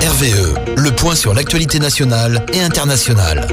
RVE, le point sur l'actualité nationale et internationale.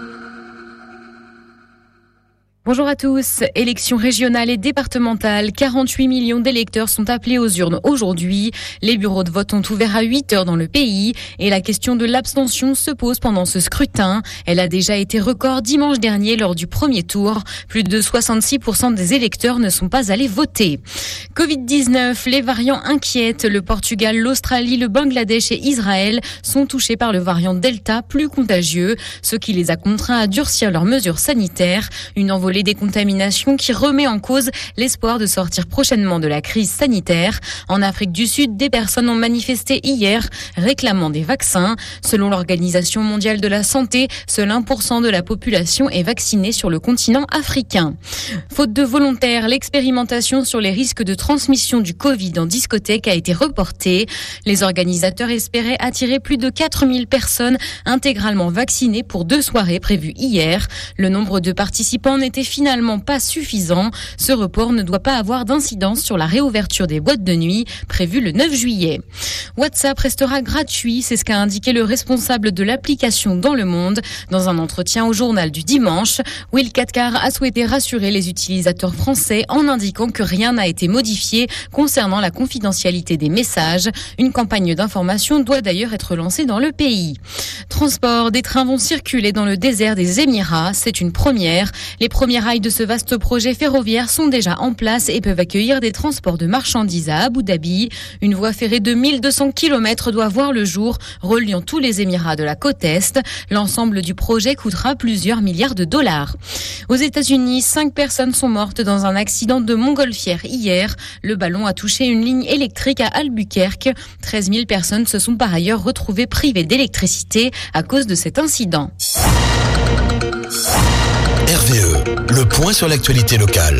Bonjour à tous. Élections régionales et départementales. 48 millions d'électeurs sont appelés aux urnes aujourd'hui. Les bureaux de vote ont ouvert à 8h dans le pays et la question de l'abstention se pose pendant ce scrutin. Elle a déjà été record dimanche dernier lors du premier tour. Plus de 66% des électeurs ne sont pas allés voter. Covid-19, les variants inquiètent. Le Portugal, l'Australie, le Bangladesh et Israël sont touchés par le variant Delta, plus contagieux, ce qui les a contraints à durcir leurs mesures sanitaires. Une envolée des contaminations qui remet en cause l'espoir de sortir prochainement de la crise sanitaire. En Afrique du Sud, des personnes ont manifesté hier réclamant des vaccins. Selon l'Organisation mondiale de la santé, seul 1% de la population est vaccinée sur le continent africain. Faute de volontaires, l'expérimentation sur les risques de transmission du Covid en discothèque a été reportée. Les organisateurs espéraient attirer plus de 4000 personnes intégralement vaccinées pour 2 soirées prévues hier. Le nombre de participants n'était finalement pas suffisant. Ce report ne doit pas avoir d'incidence sur la réouverture des boîtes de nuit prévue le 9 juillet. WhatsApp restera gratuit, c'est ce qu'a indiqué le responsable de l'application dans Le Monde dans un entretien au journal du dimanche. Will Katkar a souhaité rassurer les utilisateurs français en indiquant que rien n'a été modifié concernant la confidentialité des messages. Une campagne d'information doit d'ailleurs être lancée dans le pays. Transport, des trains vont circuler dans le désert des Émirats, c'est une première. Les premiers rails de ce vaste projet ferroviaire sont déjà en place et peuvent accueillir des transports de marchandises à Abu Dhabi. Une voie ferrée de 1200 km doit voir le jour, reliant tous les Émirats de la côte Est. L'ensemble du projet coûtera plusieurs milliards de dollars. Aux États-Unis, 5 personnes sont mortes dans un accident de montgolfière hier. Le ballon a touché une ligne électrique à Albuquerque. 13 000 personnes se sont par ailleurs retrouvées privées d'électricité à cause de cet incident. RVE, le point sur l'actualité locale.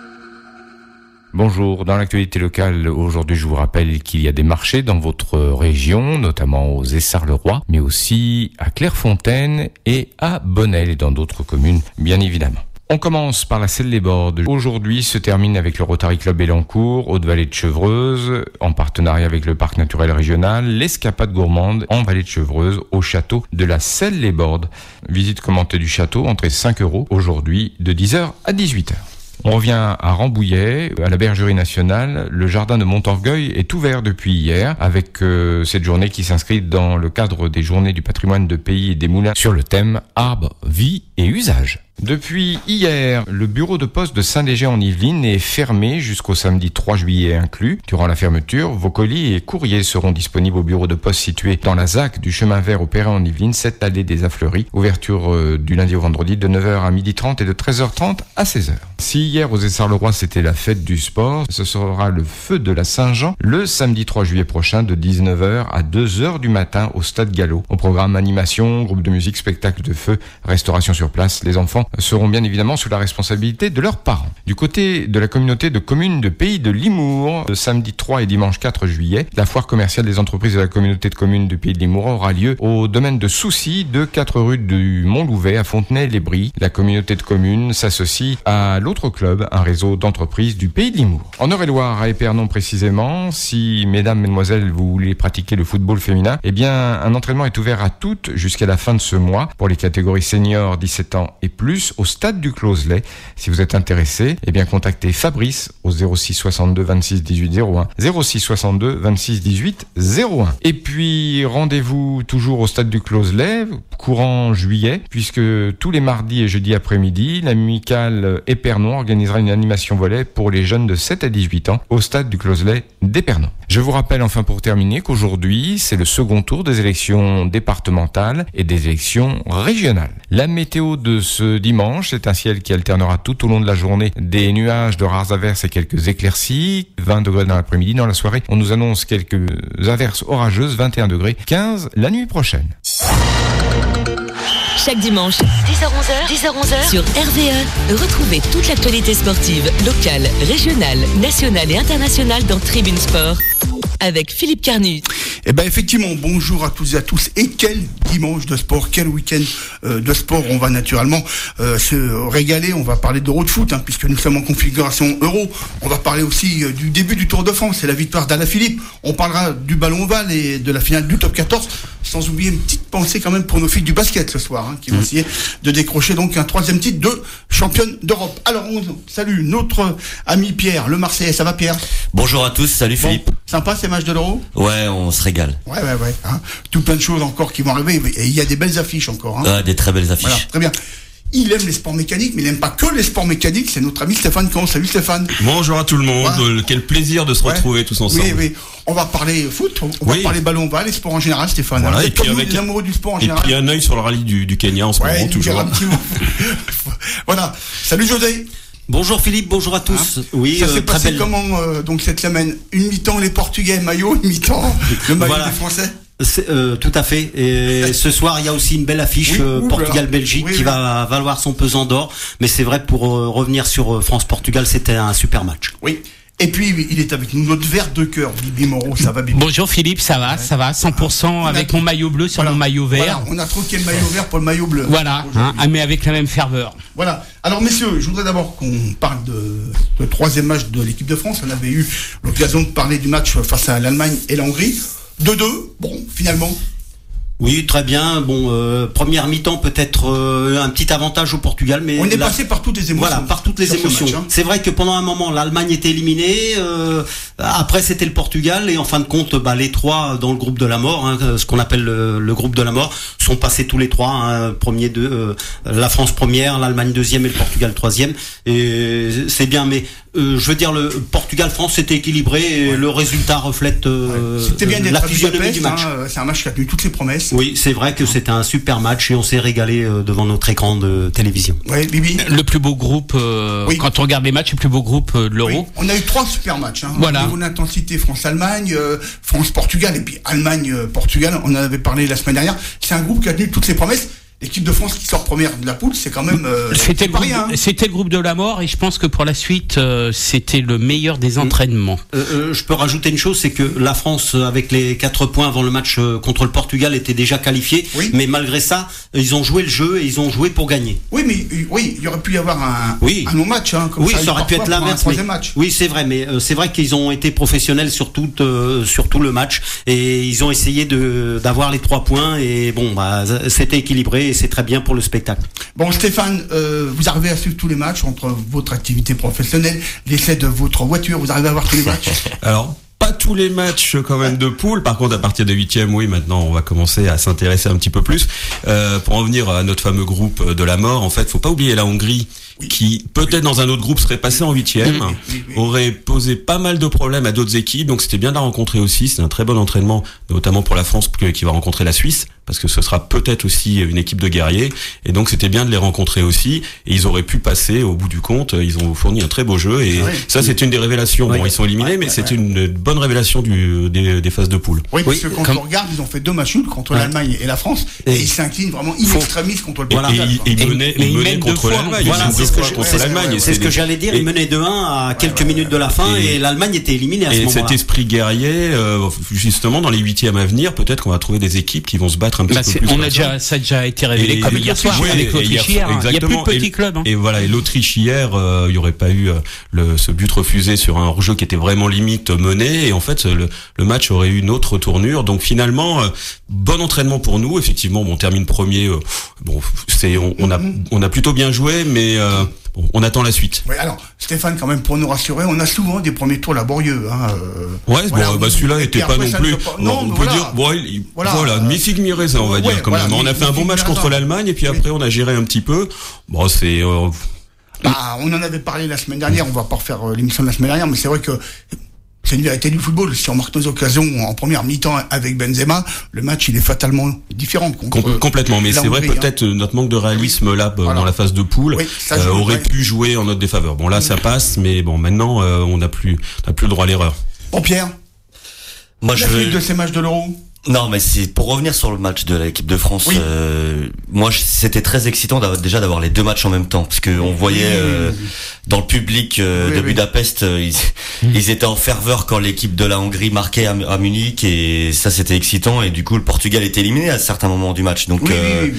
Bonjour, dans l'actualité locale, aujourd'hui je vous rappelle qu'il y a des marchés dans votre région, notamment aux Essarts-le-Roi, mais aussi à Clairefontaine et à Bonnel et dans d'autres communes, bien évidemment. On commence par la Selle-les-Bordes. Aujourd'hui se termine avec le Rotary Club Elancourt, Haute-Vallée de Chevreuse, en partenariat avec le Parc naturel régional, l'escapade gourmande en Vallée de Chevreuse, au château de la Selle-les-Bordes. Visite commentée du château, entrée 5 €, aujourd'hui de 10h à 18h. On revient à Rambouillet, à la Bergerie nationale. Le jardin de Montorgueil est ouvert depuis hier avec cette journée qui s'inscrit dans le cadre des journées du patrimoine de pays et des moulins sur le thème Arbres, vie et usage. Depuis hier, le bureau de poste de Saint-Léger-en-Yvelines est fermé jusqu'au samedi 3 juillet inclus. Durant la fermeture, vos colis et courriers seront disponibles au bureau de poste situé dans la ZAC du chemin vert au Perret-en-Yvelines, 7 allée des Affleuries. Ouverture du lundi au vendredi de 9h à 12h30 et de 13h30 à 16h. Si hier aux Essarts-le-Roi c'était la fête du sport, ce sera le feu de la Saint-Jean le samedi 3 juillet prochain de 19h à 2h du matin au Stade Gallo. Au programme animation, groupe de musique, spectacle de feu, restauration sur place. Les enfants seront bien évidemment sous la responsabilité de leurs parents. Du côté de la communauté de communes de Pays de Limours, le samedi 3 et dimanche 4 juillet, la foire commerciale des entreprises de la communauté de communes de Pays de Limours aura lieu au domaine de Soucy de 4 rue du Mont-Louvet à Fontenay-les-Bries. La communauté de communes s'associe à l'autre club, un réseau d'entreprises du Pays de Limours. En Eure-et-Loire, à Épernon précisément, si mesdames, mesdemoiselles, vous voulez pratiquer le football féminin, eh bien un entraînement est ouvert à toutes jusqu'à la fin de ce mois pour les catégories seniors 17 ans et plus au stade du Closelet. Si vous êtes intéressé, eh bien contactez Fabrice au 06 62 26 18 01, 06 62 26 18 01. Et puis rendez-vous toujours au stade du Closelet courant juillet, puisque tous les mardis et jeudis après-midi, l'amicale Épernon organisera une animation volley pour les jeunes de 7 à 18 ans au stade du Closelet d'Épernon. Je vous rappelle enfin pour terminer qu'aujourd'hui, c'est le second tour des élections départementales et des élections régionales. La météo de ce dimanche, c'est un ciel qui alternera tout au long de la journée des nuages, de rares averses et quelques éclaircies. 20 degrés dans l'après-midi. Dans la soirée, on nous annonce quelques averses orageuses, 21 degrés, 15 la nuit prochaine. Chaque dimanche, 10h-11h, sur RVE, retrouvez toute l'actualité sportive, locale, régionale, nationale et internationale dans Tribune Sport, avec Philippe Carnu. Eh ben effectivement, bonjour à toutes et à tous. Et quel dimanche de sport, quel week-end de sport. On va naturellement se régaler. On va parler d'Euro de foot, puisque nous sommes en configuration Euro. On va parler aussi du début du Tour de France et la victoire d'Alaphilippe. On parlera du ballon ovale et de la finale du top 14. Sans oublier une petite pensée quand même pour nos filles du basket ce soir, qui vont essayer de décrocher donc un 3e titre de championne d'Europe. Alors on salue notre ami Pierre, le Marseillais. Ça va Pierre? Bonjour à tous, salut Philippe. Sympa ces matchs de l'Euro? Ouais, on se régale. Ouais. Tout plein de choses encore qui vont arriver. Et il y a des belles affiches encore. Des très belles affiches. Voilà, très bien. Il aime les sports mécaniques, mais il n'aime pas que les sports mécaniques. C'est notre ami Stéphane Caen. Salut Stéphane. Bonjour à tout le monde. Voilà. Quel plaisir de se retrouver tous ensemble. Oui. On va parler foot, on va parler ballon ovale, les sports en général, Stéphane. Voilà, et puis avec les amoureux du sport en général. Et puis un œil sur le rallye du Kenya en ce moment, toujours. Voilà. Salut José. Bonjour Philippe, bonjour à tous. Ça s'est passé comment donc cette semaine? Une mi-temps les Portugais maillot, une mi-temps le maillot des Français. Tout à fait. Et ce soir, il y a aussi une belle affiche Portugal-Belgique qui va valoir son pesant d'or. Mais c'est vrai, pour revenir sur France-Portugal, c'était un super match. Oui. Et puis, il est avec nous, notre vert de cœur, Bibi Moreau, ça va Bibi? Bonjour Philippe, ça va, 100% avec mon maillot bleu sur mon maillot vert. Voilà, on a troqué le maillot vert pour le maillot bleu. Voilà, mais avec la même ferveur. Voilà. Alors messieurs, je voudrais d'abord qu'on parle de 3e match de l'équipe de France. On avait eu l'occasion de parler du match face à l'Allemagne et la Hongrie. 2-2, bon, finalement. Oui, très bien. Première mi-temps peut-être un petit avantage au Portugal, mais on est passé par toutes les émotions. Voilà, par toutes les émotions. Match, C'est vrai que pendant un moment l'Allemagne était éliminée. Après c'était le Portugal et en fin de compte, les trois dans le groupe de la mort, ce qu'on appelle le groupe de la mort, sont passés tous les trois. Premier la France première, l'Allemagne deuxième et le Portugal troisième. Et c'est bien, mais je veux dire le Portugal-France c'était équilibré et le résultat reflète c'était bien la physionomie du match. C'est un match qui a tenu toutes ses promesses. Oui, c'est vrai que c'était un super match et on s'est régalé devant notre écran de télévision. Oui, Bibi. Le plus beau groupe, quand on regarde les matchs, le plus beau groupe de l'Euro. Oui. On a eu 3 super matchs. Voilà. Au niveau d'intensité, France-Allemagne, France-Portugal et puis Allemagne-Portugal. On en avait parlé la semaine dernière. C'est un groupe qui a tenu toutes ses promesses. L'équipe de France qui sort première de la poule, c'est quand même c'était le groupe de la mort et je pense que pour la suite c'était le meilleur des entraînements. Je peux rajouter une chose, c'est que la France avec les 4 points avant le match contre le Portugal était déjà qualifiée, mais malgré ça, ils ont joué le jeu et ils ont joué pour gagner. Oui, mais il y aurait pu y avoir un non-match ça aurait pu être l'inverse. Oui, c'est vrai, mais c'est vrai qu'ils ont été professionnels sur tout le match et ils ont essayé d'avoir les 3 points et c'était équilibré. Et c'est très bien pour le spectacle. Bon Stéphane, vous arrivez à suivre tous les matchs entre votre activité professionnelle, l'essai de votre voiture, vous arrivez à voir tous les matchs? Alors, pas tous les matchs quand même de poule. Par contre, à partir des 8e, oui, maintenant on va commencer à s'intéresser un petit peu plus. Pour en venir à notre fameux groupe de la mort, en fait, faut pas oublier la Hongrie, qui peut-être dans un autre groupe serait passé en 8e, aurait posé pas mal de problèmes à d'autres équipes. Donc c'était bien de la rencontrer aussi. C'est un très bon entraînement, notamment pour la France qui va rencontrer la Suisse, parce que ce sera peut-être aussi une équipe de guerriers. Et donc c'était bien de les rencontrer aussi. Et ils auraient pu passer au bout du compte. Ils ont fourni un très beau jeu. Et ça, c'est une des révélations. Bon, ils sont éliminés, mais c'est une bonne révélation des phases de poule. Oui, parce que quand on regarde, ils ont fait 2 matchs nuls contre l'Allemagne et la France. Et ils s'inclinent vraiment in extremis contre le Portugal. Et ils menaient contre l'Allemagne. C'est ce que j'allais dire. Ils menaient 2-1 à quelques minutes de la fin et l'Allemagne était éliminée à ce moment-là. Et cet esprit guerrier, justement, dans les 8e à venir, peut-être qu'on va trouver des équipes qui vont se battre un petit peu plus. Ça a déjà été révélé comme hier soir avec l'Autriche hier. Il n'y a plus de petits clubs. Et voilà, et l'Autriche hier, il n'y aurait pas eu ce but refusé sur un hors-jeu qui était vraiment limite mené. Et en fait, le match aurait eu une autre tournure. Donc finalement, bon entraînement pour nous. Effectivement, on termine premier. On a plutôt bien joué, mais on attend la suite. Oui, alors Stéphane, quand même, pour nous rassurer, on a souvent des premiers tours laborieux. Celui-là n'était pas non plus. On peut dire, mi-figue mi-raisin, on va dire quand même. On a fait un bon match contre l'Allemagne et puis après on a géré un petit peu. Bon, c'est. On en avait parlé la semaine dernière. On va pas refaire l'émission de la semaine dernière, mais c'est vrai que. C'est une vérité du football. Si on marque nos occasions en première mi-temps avec Benzema, le match il est fatalement différent. Complètement, mais c'est vrai peut-être notre manque de réalisme là dans la phase de poule aurait pu jouer en notre défaveur. Bon là ça passe, mais bon maintenant on n'a plus le droit à l'erreur. Bon Pierre, la suite de ces matchs de l'Euro. Non, mais c'est pour revenir sur le match de l'équipe de France. Oui. Moi, c'était très excitant déjà d'avoir les deux matchs en même temps, parce que on voyait dans le public de Budapest, ils étaient en ferveur quand l'équipe de la Hongrie marquait à Munich, et ça c'était excitant. Et du coup, le Portugal était éliminé à certains moments du match. Donc,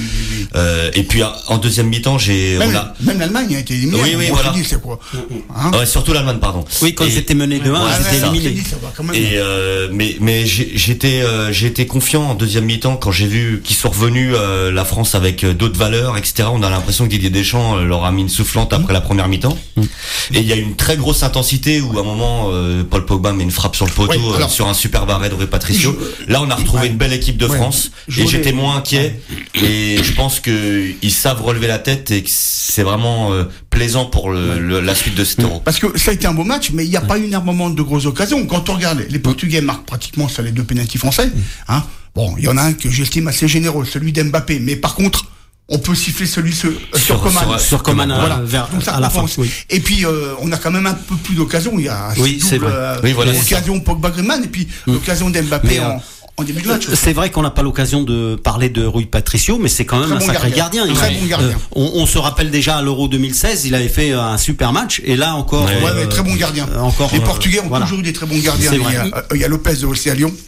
et puis en deuxième mi-temps, même l'Allemagne a été éliminée. Oui, voilà. Dit, c'est quoi ouais, surtout l'Allemagne, pardon. Oui, quand c'était mené 2-1, c'était éliminé. Et mais j'étais confiant en deuxième mi-temps quand j'ai vu qu'ils sont revenus la France avec d'autres valeurs, etc. On a l'impression que Didier Deschamps leur a mis une soufflante après la première mi-temps. Et il y a une très grosse intensité où à un moment Paul Pogba met une frappe sur le poteau sur un super arrêt de Rui Patricio. Là, on a retrouvé une belle équipe de France et j'étais moins inquiet. Et je pense que ils savent relever la tête et que c'est vraiment plaisant pour la suite de cet Euro. Parce que ça a été un beau match, mais il n'y a pas eu énormément de grosses occasions. Quand on regarde, les Portugais marquent pratiquement sur les deux pénaltys français. Hein. Bon, il y en a un que j'estime assez généreux, celui d'Mbappé. Mais par contre, on peut siffler celui sur Coman. Sur Coman, voilà. Donc ça, à la fin. Et puis, on a quand même un peu plus d'occasions. Il y a l'occasion Pogba-Griezmann et puis l'occasion d'Mbappé en début de match. C'est vrai qu'on n'a pas l'occasion de parler de Rui Patricio, mais c'est quand même un sacré gardien. Très bon gardien. On se rappelle déjà à l'Euro 2016, il avait fait un super match, et là encore. Très bon gardien. Les Portugais ont toujours eu des très bons gardiens. Il y a Lopez aussi à Lyon.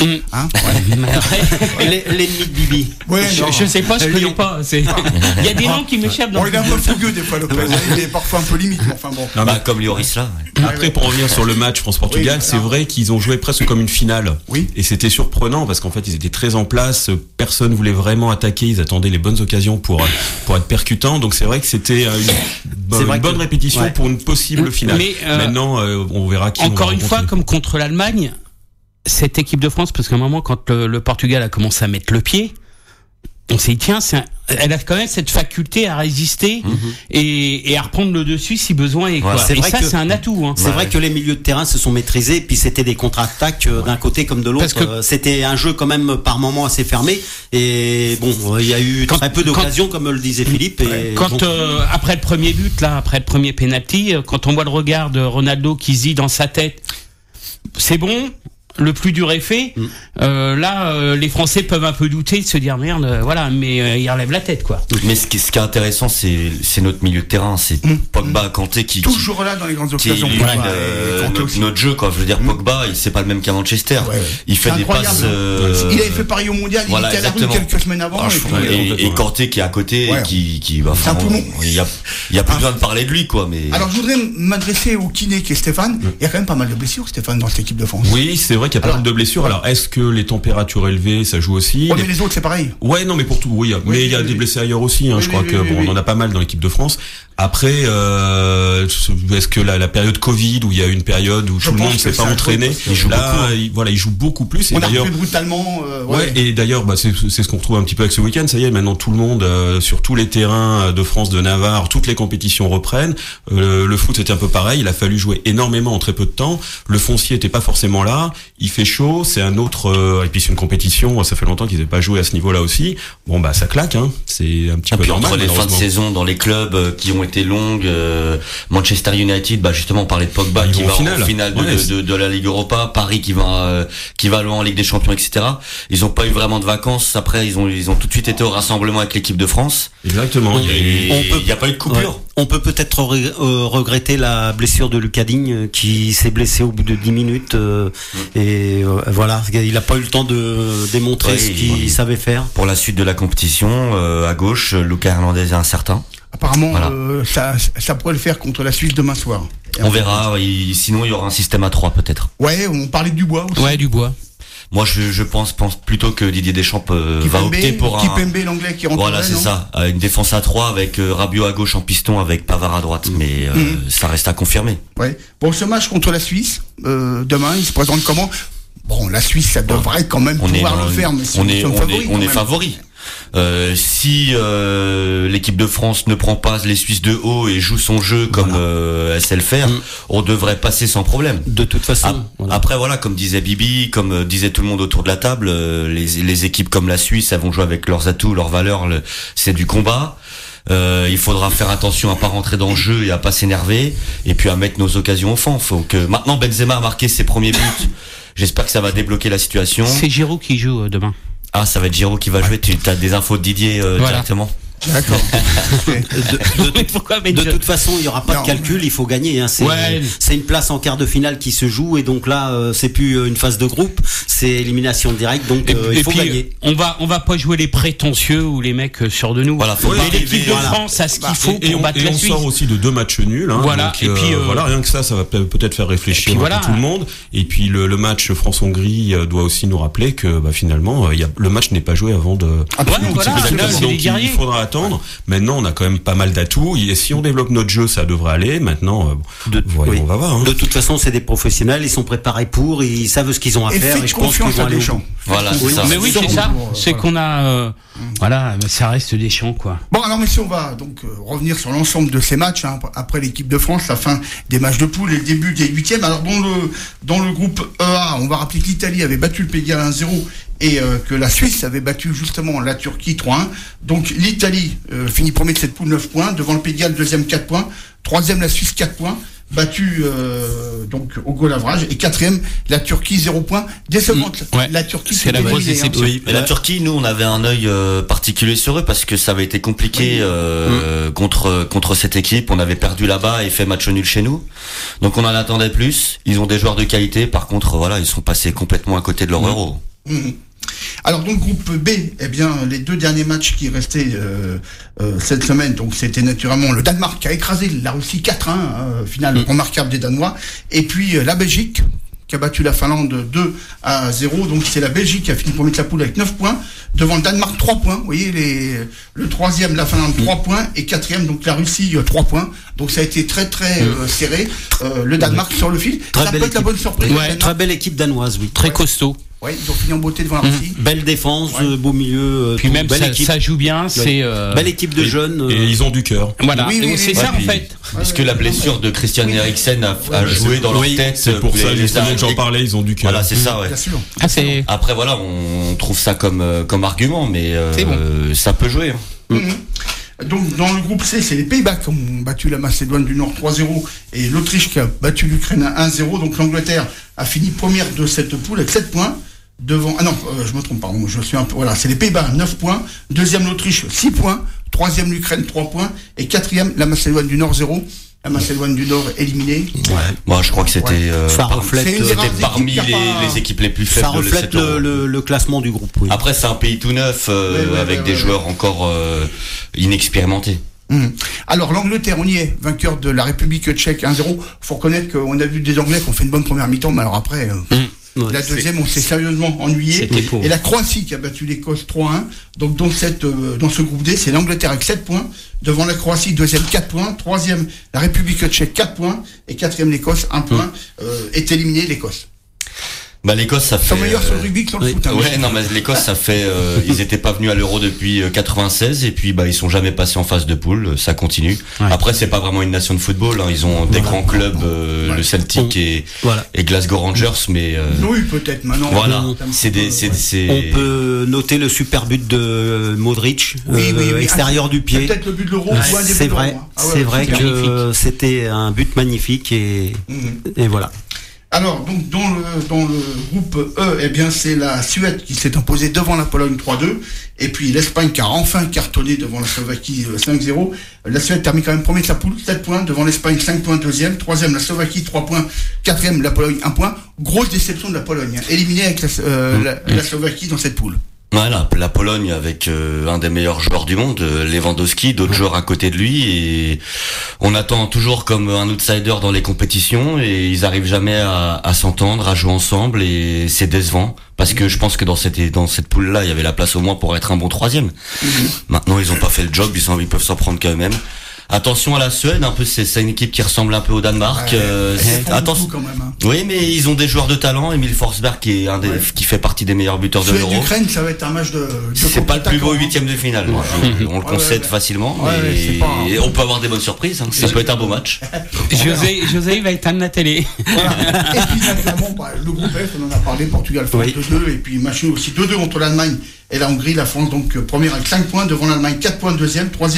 L'ennemi de Bibi. Je sais pas, je connais pas. Il y a des noms qui m'échappent. Il est un peu fougueux des fois, Lopez. Il est parfois un peu limite. Enfin bon. Comme Lloris là. Après, pour revenir sur le match France-Portugal, c'est vrai qu'ils ont joué presque comme une finale. Et c'était surprenant parce qu'en fait, ils étaient très en place. Personne voulait vraiment attaquer. Ils attendaient les bonnes occasions pour être percutants. Donc c'est vrai que c'était une bonne répétition pour une possible finale. Mais maintenant, on verra qui. Encore une fois, comme contre l'Allemagne, cette équipe de France, parce qu'à un moment, quand le Portugal a commencé à mettre le pied, on s'est dit, tiens, elle a quand même cette faculté à résister et à reprendre le dessus si besoin est. Quoi. Et ça, c'est un atout. Hein. C'est vrai que les milieux de terrain se sont maîtrisés, puis c'était des contre-attaques d'un côté comme de l'autre. C'était un jeu quand même par moments assez fermé. Et bon, il y a eu très peu d'occasions, comme le disait Philippe. Et après le premier but, là, après le premier penalty, quand on voit le regard de Ronaldo qui se dit dans sa tête, c'est bon. Le plus dur est fait. Les Français peuvent un peu douter, de se dire merde, voilà, mais ils relèvent la tête, quoi. Mais ce qui est intéressant, c'est notre milieu de terrain, c'est Pogba, Kanté qui toujours là dans les grandes occasions. Notre jeu, quoi. Je veux dire, Pogba, c'est pas le même qu'à Manchester. Il fait des passes. Il avait fait Paris au mondial. Il était à la rue quelques semaines avant. Et Kanté qui est à côté, qui va. Il y a plus besoin de parler de lui, quoi. Mais alors, je voudrais m'adresser au kiné qui est Stéphane. Il y a quand même pas mal de blessures, Stéphane, dans cette équipe de France. Oui, c'est vrai qu'il y a pas mal de blessures. Alors, est-ce que les températures élevées, ça joue aussi? Mais les autres, c'est pareil. Ouais, non, mais pour tout, oui. Mais il y a des blessés ailleurs aussi. Je crois que on en a pas mal dans l'équipe de France. Après, est-ce que la période Covid, où il y a une période où tout le monde ne s'est pas entraîné, il joue beaucoup plus. Et d'ailleurs, brutalement. Et d'ailleurs, c'est ce qu'on retrouve un petit peu avec ce week-end. Ça y est, maintenant tout le monde sur tous les terrains de France, de Navarre, toutes les compétitions reprennent. Le foot c'était un peu pareil. Il a fallu jouer énormément en très peu de temps. Le foncier était pas forcément là. Il fait chaud. C'est un autre. Et puis c'est une compétition. Ça fait longtemps qu'ils n'avaient pas joué à ce niveau-là aussi. Bon ça claque. C'est un petit peu normal. Entre les fins de saison dans les clubs qui ont été longues, Manchester United, justement on parlait de Pogba qui va en finale de la Ligue Europa, Paris qui va loin en Ligue des Champions, etc. Ils ont pas eu vraiment de vacances. Après ils ont tout de suite été au rassemblement avec l'équipe de France. Exactement. Il y a pas eu de coupure. On peut peut-être regretter la blessure de Lucas Digne qui s'est blessé au bout de 10 minutes et voilà, il a pas eu le temps de démontrer ce qu'il savait faire. Pour la suite de la compétition, à gauche, Lucas Hernandez est incertain. Apparemment, ça pourrait le faire contre la Suisse demain soir. On verra. Sinon, il y aura un système à 3 peut-être. Ouais, on parlait de Dubois aussi. Ouais, Dubois. Moi, je pense plutôt que Didier Deschamps va opter pour Kipembe, l'anglais qui rentre. Voilà, c'est ça. Une défense à 3 avec Rabiot à gauche en piston, avec Pavard à droite. Mais ça reste à confirmer. Ouais. Bon, ce match contre la Suisse, demain, il se présente comment? Bon, la Suisse, ça devrait quand même pouvoir le faire, mais on est favori. Si l'équipe de France ne prend pas les Suisses de haut et joue son jeu comme elle sait le faire, on devrait passer sans problème. De toute façon. Après voilà, comme disait Bibi, comme disait tout le monde autour de la table, les équipes comme la Suisse, elles vont jouer avec leurs atouts, leurs valeurs. C'est du combat. Il faudra faire attention à pas rentrer dans le jeu et à pas s'énerver, et puis à mettre nos occasions au fond. Faut que maintenant Benzema a marqué ses premiers buts. J'espère que ça va débloquer la situation. C'est Giroud qui joue demain. Ah, ça va être Giroud qui va jouer. Tu as des infos de Didier directement. D'accord. De toute façon, il n'y aura pas de calcul, il faut gagner. Hein. C'est une place en quart de finale qui se joue, et donc là, c'est plus une phase de groupe, c'est élimination directe, donc il faut gagner. On va pas jouer les prétentieux ou les mecs sûrs de nous. Voilà, mais l'équipe de France a ce qu'il faut pour battre la Suisse. Et on sort aussi de 2 matchs nuls. Hein, voilà. Donc, et puis voilà, rien que ça va peut-être faire réfléchir un peu tout le monde. Et puis le match France-Hongrie doit aussi nous rappeler que finalement, le match n'est pas joué avant de. Donc il faudra attendre. Maintenant, on a quand même pas mal d'atouts. Et si on développe notre jeu, ça devrait aller. Maintenant, on va voir. Hein. De toute façon, c'est des professionnels. Ils sont préparés pour. Ils savent ce qu'ils ont à faire. Et je pense qu'ils vont aller au bout. Voilà, c'est ça. Mais oui, c'est ça. C'est qu'on a. Voilà, ça reste Deschamps, quoi. Bon, alors, messieurs, on va donc revenir sur l'ensemble de ces matchs. Hein, après l'équipe de France, la fin des matchs de poule et le début des 8e. Alors, dans le groupe EA, on va rappeler que l'Italie avait battu le Pays de Galles 1-0. Et que la Suisse avait battu justement la Turquie 3-1. Donc l'Italie finit premier de cette poule 9 points, devant le Pays de Galles deuxième 4 points, troisième la Suisse 4 points, battu donc au goal average, et quatrième la Turquie 0 points. Décevante. La Turquie, c'est la grosse déception. Et la Turquie, nous on avait un œil particulier sur eux parce que ça avait été compliqué contre cette équipe. On avait perdu là-bas et fait match nul chez nous. Donc on en attendait plus. Ils ont des joueurs de qualité. Par contre, voilà, ils sont passés complètement à côté de leur euro. Alors donc groupe B, eh bien les 2 derniers matchs qui restaient cette semaine, donc c'était naturellement le Danemark qui a écrasé la Russie 4-1, finale remarquable des Danois, et puis la Belgique qui a battu la Finlande 2-0, donc c'est la Belgique qui a fini pour mettre la poule avec 9 points, devant le Danemark 3 points, vous voyez le troisième la Finlande 3 points, et quatrième donc la Russie 3 points, donc ça a été très très serré, le Danemark sur le fil, ça peut être la bonne surprise. Très belle équipe danoise, oui. Très costaud. Ouais, ils ont fini en beauté devant la Russie. Belle défense, beau milieu. Puis même ça joue bien, c'est belle équipe de jeunes. Et ils ont du cœur. Voilà, c'est ça en fait. Est-ce que la blessure de Christian Eriksen a joué dans leur tête? C'est pour ça justement que j'en parlais, ils ont du cœur. Voilà, c'est ça, ouais. Bien sûr. Après voilà, on trouve ça comme argument, mais ça peut jouer. Donc dans le groupe C, c'est les Pays-Bas qui ont battu la Macédoine du Nord 3-0 et l'Autriche qui a battu l'Ukraine 1-0. Donc l'Angleterre a fini première de cette poule avec 7 points. Devant, je me trompe, pardon, je suis un peu, voilà, c'est les Pays-Bas 9 points, deuxième l'Autriche 6 points, troisième l'Ukraine 3 points et quatrième la Macédoine du Nord 0. La Macédoine du Nord éliminée. Moi, je crois que c'était parmi les équipes les plus faibles. Ça reflète le classement du groupe. Oui. Après, c'est un pays tout neuf avec des joueurs encore inexpérimentés. Alors l'Angleterre, on y est, vainqueur de la République tchèque 1-0. Faut reconnaître qu'on a vu des Anglais qui ont fait une bonne première mi-temps, mais alors après. La deuxième, on s'est sérieusement ennuyé. Et la Croatie qui a battu l'Écosse 3-1. Donc dans ce groupe D, c'est l'Angleterre avec 7 points. Devant la Croatie, deuxième 4 points. Troisième, la République tchèque 4 points. Et quatrième, l'Écosse 1 point. Est éliminée l'Écosse. Bah l'Écosse ça fait. Ils sont meilleurs sur le rugby que sur le foot. Ouais, non mais l'Écosse ça fait. Ils étaient pas venus à l'Euro depuis 96 et puis ils sont jamais passés en phase de poule. Ça continue. Après c'est pas vraiment une nation de football. Hein. Ils ont des grands clubs, le Celtic et Glasgow Rangers, mais. Oui peut-être maintenant. Voilà. On peut noter le super but de Modric, extérieur du pied. Peut-être le but de l'Euro. C'est vrai. C'est vrai que c'était un but magnifique et voilà. Alors, donc, dans le groupe E, eh bien, c'est la Suède qui s'est imposée devant la Pologne 3-2. Et puis, l'Espagne qui a enfin cartonné devant la Slovaquie 5-0. La Suède termine quand même premier de sa poule, 7 points. Devant l'Espagne, 5 points, deuxième. Troisième, la Slovaquie, 3 points. Quatrième, la Pologne, 1 point. Grosse déception de la Pologne. Éliminée avec la Slovaquie dans cette poule. Voilà, la Pologne avec un des meilleurs joueurs du monde, Lewandowski, d'autres joueurs à côté de lui, et on attend toujours comme un outsider dans les compétitions et ils arrivent jamais à s'entendre, à jouer ensemble et c'est décevant parce que je pense que dans cette poule-là, il y avait la place au moins pour être un bon troisième. Maintenant, ils ont pas fait le job, ils peuvent s'en prendre quand même. Attention à la Suède, un peu c'est une équipe qui ressemble un peu au Danemark. Attention quand même. Hein. Oui, mais ils ont des joueurs de talent. Emil Forsberg qui est qui fait partie des meilleurs buteurs de l'Euro. L'Ukraine, ça va être un match de c'est pas le plus beau 8e de finale. On le concède facilement, mais on peut avoir des bonnes surprises. Hein. Ça peut être un beau match. José va éteindre la télé. Voilà. Et puis naturellement, le groupe F, on en a parlé, Portugal France 2-2 et puis match nul aussi 2-2 entre l'Allemagne et la Hongrie. La France donc première avec 5 points, devant l'Allemagne 4 points, deuxième, troisième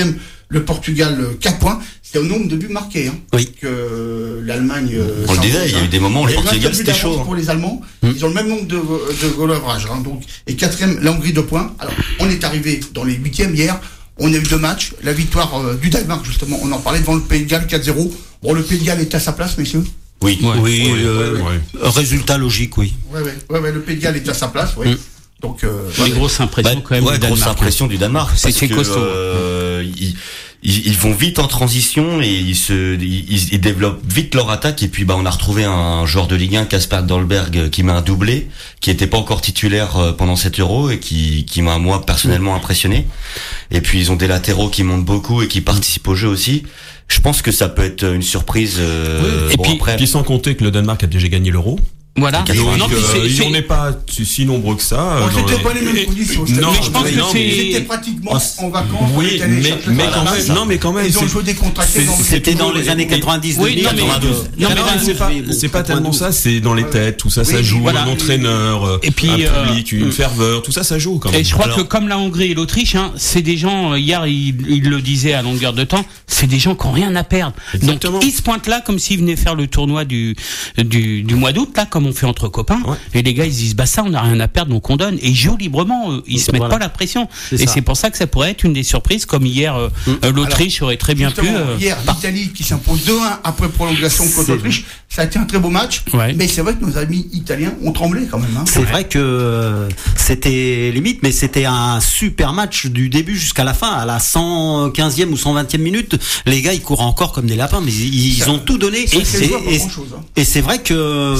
Le Portugal 4 points. C'est au nombre de buts marqués. Hein, oui. Que l'Allemagne. On le disait, il y a eu des moments où le Portugal c'était chaud. Pour les Allemands, ils ont le même nombre de goal average. Hein, donc, et quatrième, la Hongrie 2 points. Alors, on est arrivé dans les huitièmes hier. On a eu 2 matchs. La victoire du Danemark, justement. On en parlait devant le Pays de Galles 4-0. Bon, le Pays de Galles est à sa place, messieurs. Oui. Résultat logique, oui. Ouais, le Pays de Galles est à sa place, oui. Donc, les grosses impressions quand même du Danemark. Grosse impression du Danemark. C'est costaud. Ils vont vite en transition et ils développent vite leur attaque. Et puis on a retrouvé un joueur de Ligue 1, Kasper Dolberg, qui met un doublé, qui était pas encore titulaire pendant cet Euro et qui m'a moi personnellement impressionné. Et puis ils ont des latéraux qui montent beaucoup et qui participent au jeu aussi. Je pense que ça peut être une surprise. Et puis sans compter que le Danemark a déjà gagné l'Euro. Voilà. Donc, on n'est pas si nombreux que ça. C'était pas les mêmes conditions. Non, je pense que ils étaient pratiquement en vacances. Oui, mais quand même. Ils ont joué décontractés. C'était dans les années 90, 92. Non, mais c'est pas tellement ça. C'est dans les têtes, tout ça, ça joue. Un entraîneur, un public, une ferveur, tout ça, ça joue quand même. Et je crois que comme la Hongrie et l'Autriche, c'est des gens. Hier, il le disait à longueur de temps. C'est des gens qui ont rien à perdre. Donc ils se pointent là comme s'ils venaient faire le tournoi du mois d'août là, comme on fait entre copains, et les gars ils se disent ça on n'a rien à perdre donc on donne, et ils jouent librement, ils se mettent pas la pression, et c'est pour ça que ça pourrait être une des surprises, comme hier l'Autriche aurait très bien pu hier l'Italie qui s'impose 2-1 après prolongation contre l'Autriche, ça a été un très beau match, mais c'est vrai que nos amis italiens ont tremblé quand même, hein. C'est vrai que c'était limite, mais c'était un super match du début jusqu'à la fin, à la 115e ou 120e minute, les gars ils courent encore comme des lapins, mais ils ont tout donné, et c'est vrai que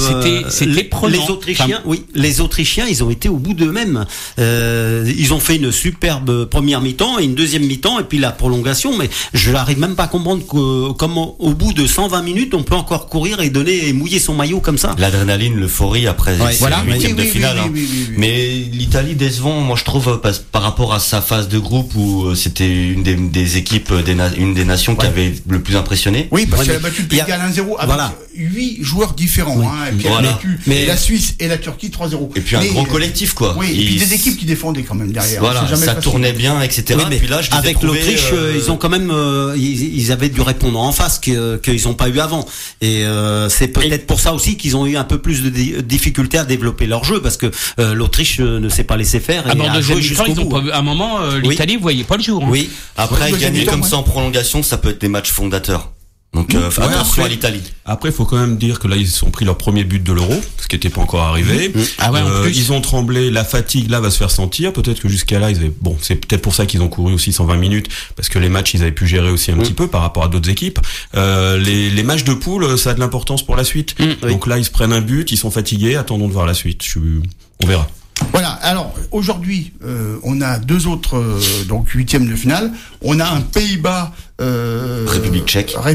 les Autrichiens, ils ont été au bout d'eux-mêmes. Ils ont fait une superbe première mi-temps et une deuxième mi-temps, et puis la prolongation, mais je n'arrive même pas à comprendre comment au bout de 120 minutes on peut encore courir et donner et mouiller son maillot comme ça. L'adrénaline, l'euphorie après le huitième de finale. Mais l'Italie décevant, moi je trouve, par rapport à sa phase de groupe où c'était une des équipes, une des nations qui avait le plus impressionné. Oui, parce qu'elle a battu le Pays de Galles 1-0 avec 8 joueurs différents. Hein, et puis elle a battu la Suisse et la Turquie 3-0. Et puis un gros collectif, quoi. Oui, et puis des équipes qui défendaient quand même derrière. Voilà, ça tournait bien, etc. Oui, puis là, avec l'Autriche, ils ont quand même, ils avaient du répondant en face qu'ils n'ont pas eu avant. Et c'est peut-être pour ça aussi qu'ils ont eu un peu plus de difficultés à développer leur jeu, parce que l'Autriche ne s'est pas laissé faire. Et a joué jusqu'au bout. À un moment, l'Italie, vous voyez pas le jour. Hein. Oui. Après, gagner comme ça en prolongation, ça peut être des matchs fondateurs. Donc attention à l'Italie. Après, il faut quand même dire que là, ils ont pris leur premier but de l'Euro, ce qui n'était pas encore arrivé. Ils ont tremblé, la fatigue là va se faire sentir. Peut-être que jusqu'à là, c'est peut-être pour ça qu'ils ont couru aussi 120 minutes, parce que les matchs, ils avaient pu gérer aussi un petit peu par rapport à d'autres équipes. Les matchs de poule, ça a de l'importance pour la suite. Donc là, ils se prennent un but, ils sont fatigués. Attendons de voir la suite. On verra. Voilà, alors aujourd'hui on a 2 autres donc 8e de finale. On a un Pays-Bas République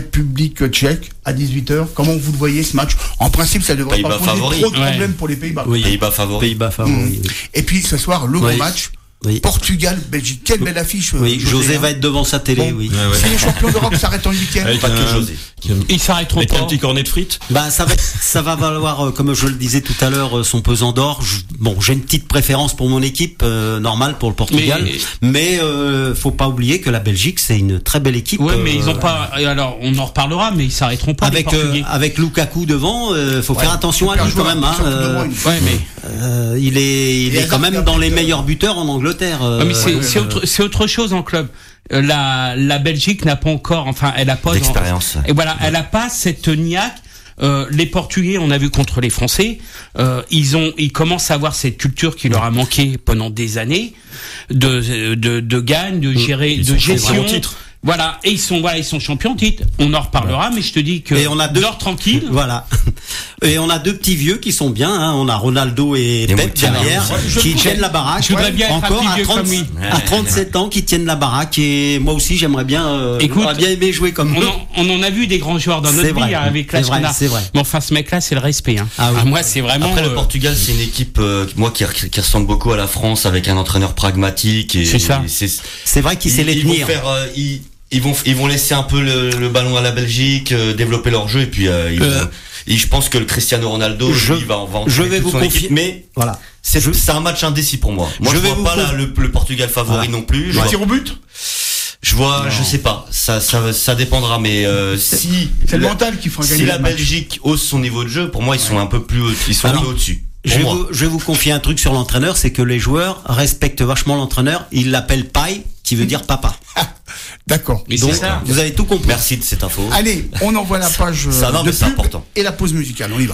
tchèque à 18h. Comment vous le voyez ce match? En principe ça devrait pas poser trop de problèmes pour les Pays-Bas. Pays-Bas favoris. Et puis ce soir le gros match. Portugal, Belgique, quelle belle affiche. José va être devant sa télé. Si les champions d'Europe s'arrêtent en 8e, pas que José. Ils s'arrêteront pas. Un petit cornet de frites. Ça va valoir, comme je le disais tout à l'heure, son pesant d'or. J'ai une petite préférence pour mon équipe, normale pour le Portugal. Mais faut pas oublier que la Belgique, c'est une très belle équipe. Ouais, mais ils ont pas. Alors, on en reparlera, mais ils s'arrêteront pas. Avec Lukaku devant, faut faire attention à lui quand même. Il est quand même dans les meilleurs buteurs en Angleterre. Mais c'est autre chose en club. La Belgique n'a pas encore, elle a pas d'expérience. Et voilà, elle a pas cette niaque. Les Portugais, on a vu contre les Français, ils commencent à avoir cette culture qui leur a manqué pendant des années de gagne, de gérer, de gestion. Voilà, et ils sont champions de titre. On en reparlera, mais je te dis que dors tranquille. Voilà. Et on a 2 petits vieux qui sont bien, hein. On a Ronaldo et Pep derrière, qui tiennent la baraque. Je voudrais bien être encore à 37 ans, qui tiennent la baraque, et moi aussi j'aimerais bien, j'aurais bien aimé jouer comme eux. On en a vu des grands joueurs dans notre vie, avec la Scona. Mais enfin, ce mec-là, c'est le respect, hein. Moi, c'est vraiment. Après, le Portugal, c'est une équipe, moi, qui ressemble beaucoup à la France, avec un entraîneur pragmatique, et c'est ça. C'est vrai qu'il sait les tenir. Ils vont laisser un peu le ballon à la Belgique, développer leur jeu, et puis et je pense que le Cristiano Ronaldo, lui, va je vais vous confier, mais voilà, c'est un match indécis pour moi. Moi, je vois pas le Portugal favori non plus. Tir au but. Je sais pas. Ça dépendra, mais si c'est le mental qui fera gagner. Si la Belgique hausse son niveau de jeu, pour moi, ils sont un peu plus, ils sont un peu au-dessus. Je vais vous confier un truc sur l'entraîneur, c'est que les joueurs respectent vachement l'entraîneur. Ils l'appellent Pai, qui veut dire papa. D'accord. Donc, vous avez tout compris. Merci de cette info. Allez, on envoie la page de mais c'est pub important. Et la pause musicale. On y va.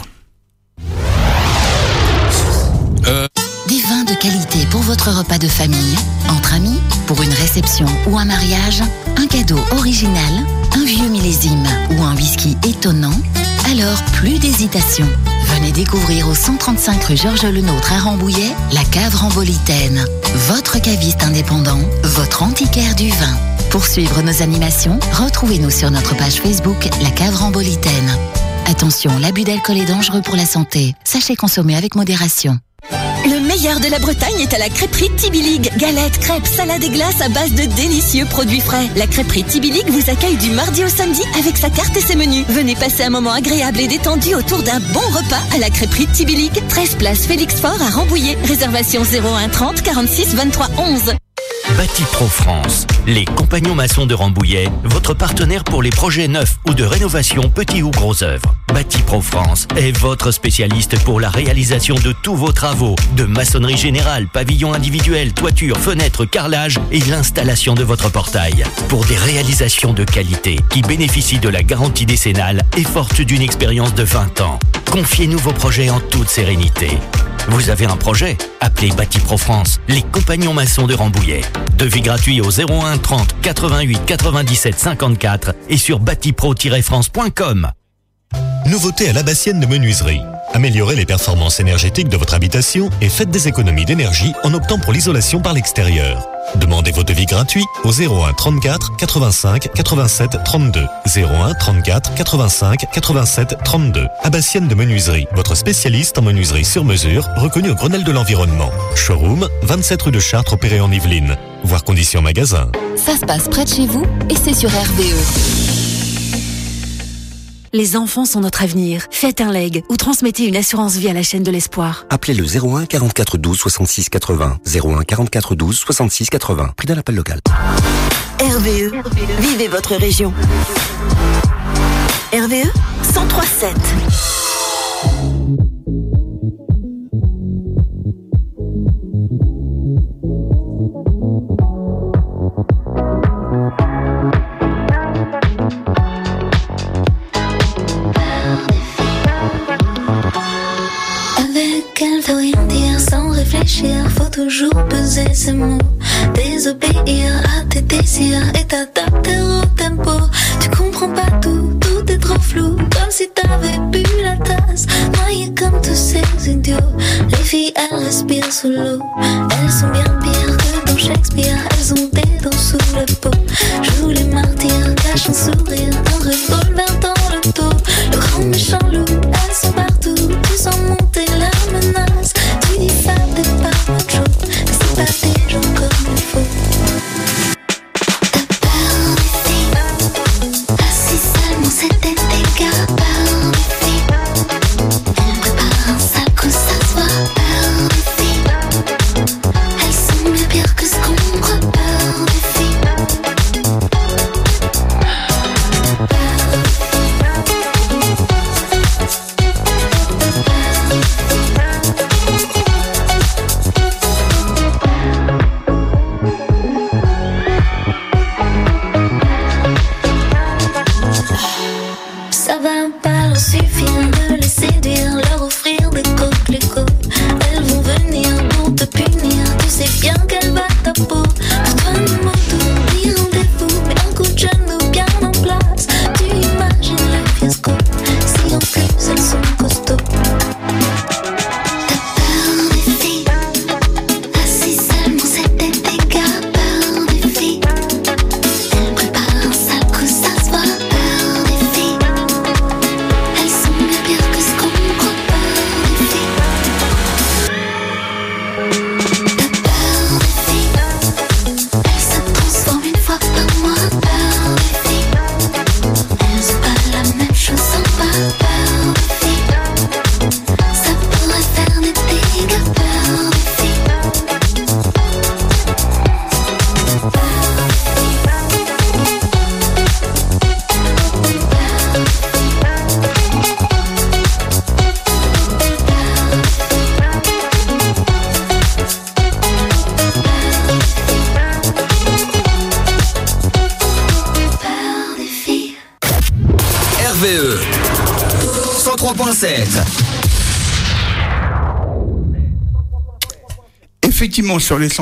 Des vins de qualité pour votre repas de famille, entre amis, pour une réception ou un mariage, un cadeau original, un vieux millésime ou un whisky étonnant. Alors, plus d'hésitation. Venez découvrir au 135 rue Georges Lenôtre à Rambouillet, la Cave Rambolitaine. Votre caviste indépendant, votre antiquaire du vin. Pour suivre nos animations, retrouvez-nous sur notre page Facebook, la Cave Rambolitaine. Attention, l'abus d'alcool est dangereux pour la santé. Sachez consommer avec modération. Le meilleur de la Bretagne est à la crêperie Tibilig. Galettes, crêpes, salades et glaces à base de délicieux produits frais. La crêperie Tibilig vous accueille du mardi au samedi avec sa carte et ses menus. Venez passer un moment agréable et détendu autour d'un bon repas à la crêperie Tibilig. 13 place Félix Faure à Rambouillet. Réservation 01 30 46 23 11. Bâti-Pro France, les compagnons maçons de Rambouillet, votre partenaire pour les projets neufs ou de rénovation petits ou gros œuvres. Bâti-Pro France est votre spécialiste pour la réalisation de tous vos travaux, de maçonnerie générale, pavillon individuel, toiture, fenêtres, carrelage et l'installation de votre portail. Pour des réalisations de qualité qui bénéficient de la garantie décennale et forte d'une expérience de 20 ans. Confiez-nous vos projets en toute sérénité. Vous avez un projet? Appelez Bâti-Pro France, les compagnons maçons de Rambouillet. Devis gratuit au 01 30 88 97 54 et sur bâtipro-france.com. Nouveauté à l'Abassienne de Menuiserie. Améliorez les performances énergétiques de votre habitation et faites des économies d'énergie en optant pour l'isolation par l'extérieur. Demandez vos devis gratuits au 01 34 85 87 32. 01 34 85 87 32. Abassienne de Menuiserie, votre spécialiste en menuiserie sur mesure, reconnu au Grenelle de l'Environnement. Showroom, 27 rue de Chartres, opéré en Yvelines. Voir conditions magasin. Ça se passe près de chez vous et c'est sur RVE. Les enfants sont notre avenir. Faites un leg ou transmettez une assurance vie à la chaîne de l'espoir. Appelez le 01 44 12 66 80. 01 44 12 66 80. Prix d'un appel local. RVE. Vivez votre région. RVE 103.7. Faut toujours peser ses mots, désobéir à tes désirs et t'adapter au tempo. Tu comprends pas tout, tout est trop flou, comme si t'avais bu la tasse, noyé comme tous ces idiots. Les filles elles respirent sous l'eau, elles sont bien pires que dans Shakespeare, elles ont des dents sous la peau. Joue les martyrs, cache un sourire, un revolver dans le dos. Le grand méchant loup, elles sont partout, tu sens monter la menace. Tu dis ça t'es pas macho, mais c'est pas des gens comme il faut. T'as peur des filles, ah si seulement c'était des gars. Peur des filles, elles préparent un sale coup, ça se voit. Peur des filles, elles sont mieux pires que ce qu'on croit. Peur 103.7. Effectivement, sur les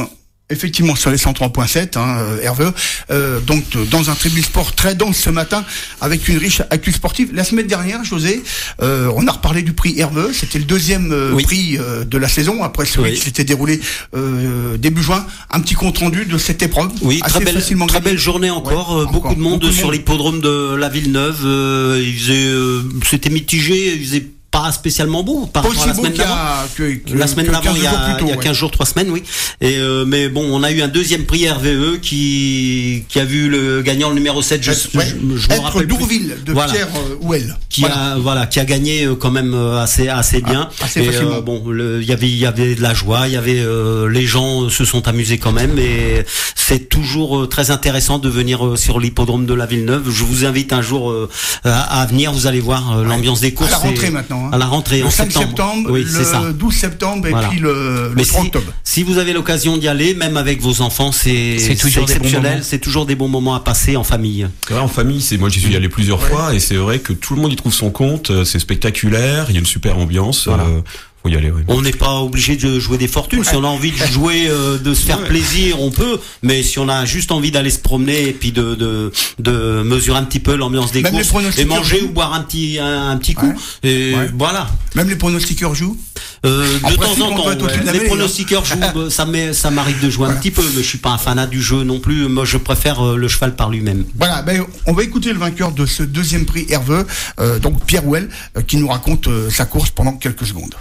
103.7, Hervé. Donc, dans un tribune sport très dense ce matin, avec une riche actu sportive. La semaine dernière, José, on a reparlé du prix Hervé. C'était le deuxième prix de la saison, après celui qui s'était déroulé début juin. Un petit compte rendu de cette épreuve. Oui, très belle journée encore. Beaucoup de monde sur l'hippodrome de la Villeneuve. C'était mitigé. Il faisait pas spécialement beau par rapport à la semaine d'avant. La semaine d'avant, il y a 15 jours, 3 semaines, oui. Et mais bon, on a eu un deuxième prix RVE qui a vu le gagnant le numéro 7, je me rappelle Dourville de Pierre Houel. Qui a gagné quand même assez bien. Assez facilement. Bon, il y avait de la joie, il y avait les gens se sont amusés quand même, et c'est toujours très intéressant de venir sur l'hippodrome de la Villeneuve. Je vous invite un jour à venir, vous allez voir l'ambiance des courses. À la rentrée maintenant. À la rentrée, le 5 septembre, oui, le 12 septembre et puis le 3 octobre. Si vous avez l'occasion d'y aller, même avec vos enfants, c'est exceptionnel. C'est toujours des bons moments à passer en famille. C'est vrai, en famille, moi j'y suis allé plusieurs fois, et c'est vrai que tout le monde y trouve son compte. C'est spectaculaire, il y a une super ambiance. Faut y aller, oui. On n'est pas obligé de jouer des fortunes. Si on a envie de jouer, de se faire plaisir, on peut. Mais si on a juste envie d'aller se promener et puis de mesurer un petit peu l'ambiance des courses et manger ou boire un petit coup, et voilà. Même les pronostiqueurs jouent. De temps en temps, les pronostiqueurs jouent. Ça m'arrive de jouer un petit peu, mais je suis pas un fanat du jeu non plus. Moi, je préfère le cheval par lui-même. Voilà. On va écouter le vainqueur de ce deuxième prix Hervé, donc Pierre Houel, qui nous raconte sa course pendant quelques secondes.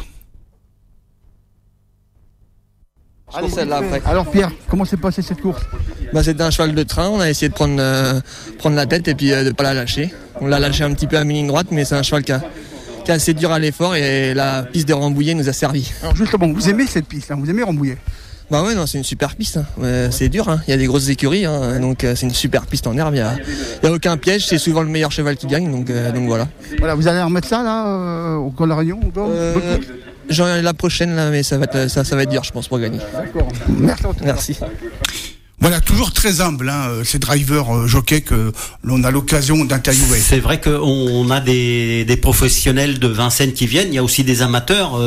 Allez, celle-là après. Alors Pierre, comment s'est passée cette course ? C'était un cheval de train, on a essayé de prendre la tête et puis de pas la lâcher. On l'a lâché un petit peu à mi-ligne droite, mais c'est un cheval qui est assez dur à l'effort, et la piste de Rambouillet nous a servi. Alors justement, vous aimez cette piste, vous aimez Rambouillet ? Bah ouais, non, c'est une super piste. C'est dur, il y a des grosses écuries, donc c'est une super piste en herbe. Il y a aucun piège, c'est souvent le meilleur cheval qui gagne, donc voilà. Voilà, vous allez remettre ça là au Camp de la Réunion la prochaine là, mais ça va être dur, je pense, pour gagner. D'accord. Merci. Voilà, toujours très humble, ces drivers jockeys que l'on a l'occasion d'interviewer. C'est vrai qu'on a des professionnels de Vincennes qui viennent. Il y a aussi des amateurs,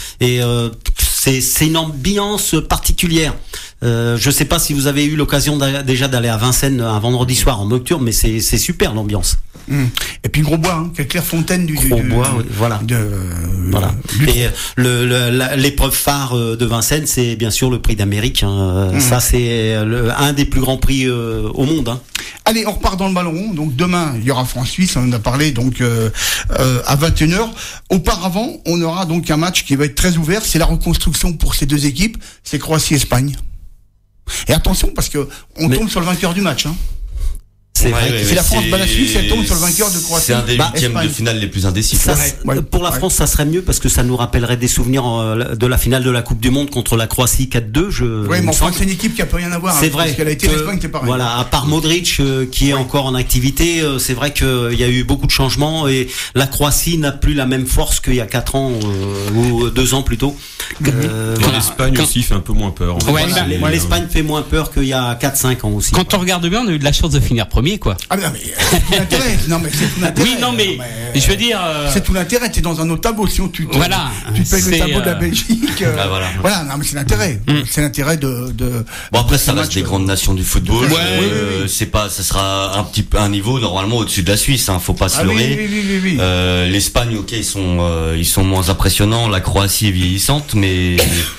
c'est une ambiance particulière. Je sais pas si vous avez eu l'occasion déjà d'aller à Vincennes un vendredi soir en nocturne, mais c'est super l'ambiance. Et puis Grosbois, qui est Clairefontaine du Grosbois, voilà. Voilà. Et l'épreuve phare de Vincennes, c'est bien sûr le prix d'Amérique. Ça, c'est un des plus grands prix au monde. Allez, on repart dans le ballon rond. Donc demain, il y aura France-Suisse. On en a parlé donc à 21h. Auparavant, on aura donc un match qui va être très ouvert. C'est la reconstruction pour ces deux équipes. C'est Croatie-Espagne. Et attention, parce que on tombe sur le vainqueur du match. C'est la France bat la Suisse, elle tombe sur le vainqueur de Croatie. C'est un des huitièmes de finale les plus indécis. Pour la France, ça serait mieux parce que ça nous rappellerait des souvenirs de la finale de la Coupe du Monde contre la Croatie 4-2. Oui, mais enfin, c'est une équipe qui a pas rien à voir. C'est vrai. Parce qu'elle a été l'Espagne, c'est pareil. Voilà, à part Modric qui est encore en activité, c'est vrai qu'il y a eu beaucoup de changements et la Croatie n'a plus la même force qu'il y a 4 ans ou 2 ans plutôt. L'Espagne aussi fait un peu moins peur. L'Espagne fait moins peur qu'il y a 4-5 ans aussi. Quand on regarde bien, on a eu de la chance de finir premier, quoi. Ah mais c'est tout l'intérêt. Non mais c'est tout l'intérêt. Oui, non mais je veux dire. C'est tout l'intérêt. T'es dans un autre tableau. Si tu payes le tableau de la Belgique. Voilà. Non mais c'est l'intérêt. C'est l'intérêt de. Bon après ça reste des grandes nations du football. C'est pas, ça sera un niveau normalement au-dessus de la Suisse. Faut pas se leurrer. Oui. L'Espagne, ok, ils sont moins impressionnants. La Croatie est vieillissante, mais.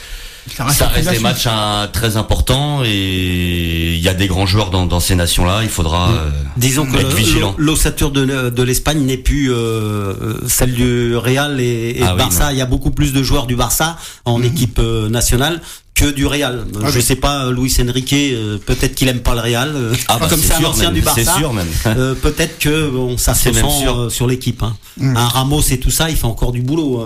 Ça reste des matchs très importants et il y a des grands joueurs dans ces nations-là. Il faudra disons que être vigilant. L'ossature de l'Espagne n'est plus celle du Real et Barça. Il y a beaucoup plus de joueurs du Barça en équipe nationale que du Real. Je sais pas, Luis Enrique, peut-être qu'il aime pas le Real. Comme c'est un ancien du Barça. C'est sûr même. Peut-être que ça se sent sur l'équipe. Un Ramos et tout ça, il fait encore du boulot.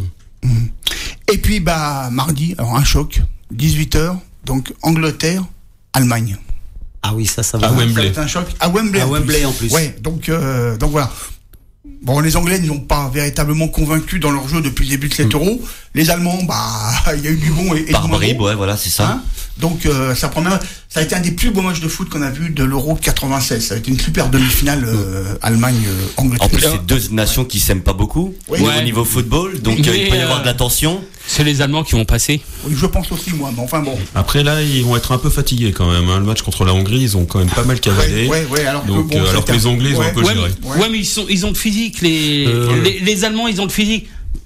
Et puis mardi, alors un choc, 18h, donc Angleterre, Allemagne. Ah oui, ça va. À Wembley. Ça va être un choc à Wembley en plus. Ouais, donc voilà. Bon, les Anglais n'ont pas véritablement convaincu dans leur jeu depuis le début de cet Euro. Les Allemands, il y a eu du bon et par du moins bribes, bon. voilà, c'est ça. Donc ça a été un des plus beaux matchs de foot qu'on a vu de l'Euro 96. Ça a été une super demi-finale Allemagne-Angleterre. En plus, c'est deux nations qui s'aiment pas beaucoup au niveau football, donc il peut y avoir de la tension. C'est les Allemands qui vont passer. Oui, je pense aussi moi, mais enfin bon. Après là, ils vont être un peu fatigués quand même. Le match contre la Hongrie, ils ont quand même pas mal cavalé. Alors que les Anglais, ils ont un peu géré. Ouais, mais ils ont le physique. Les Allemands, ils ont le physique.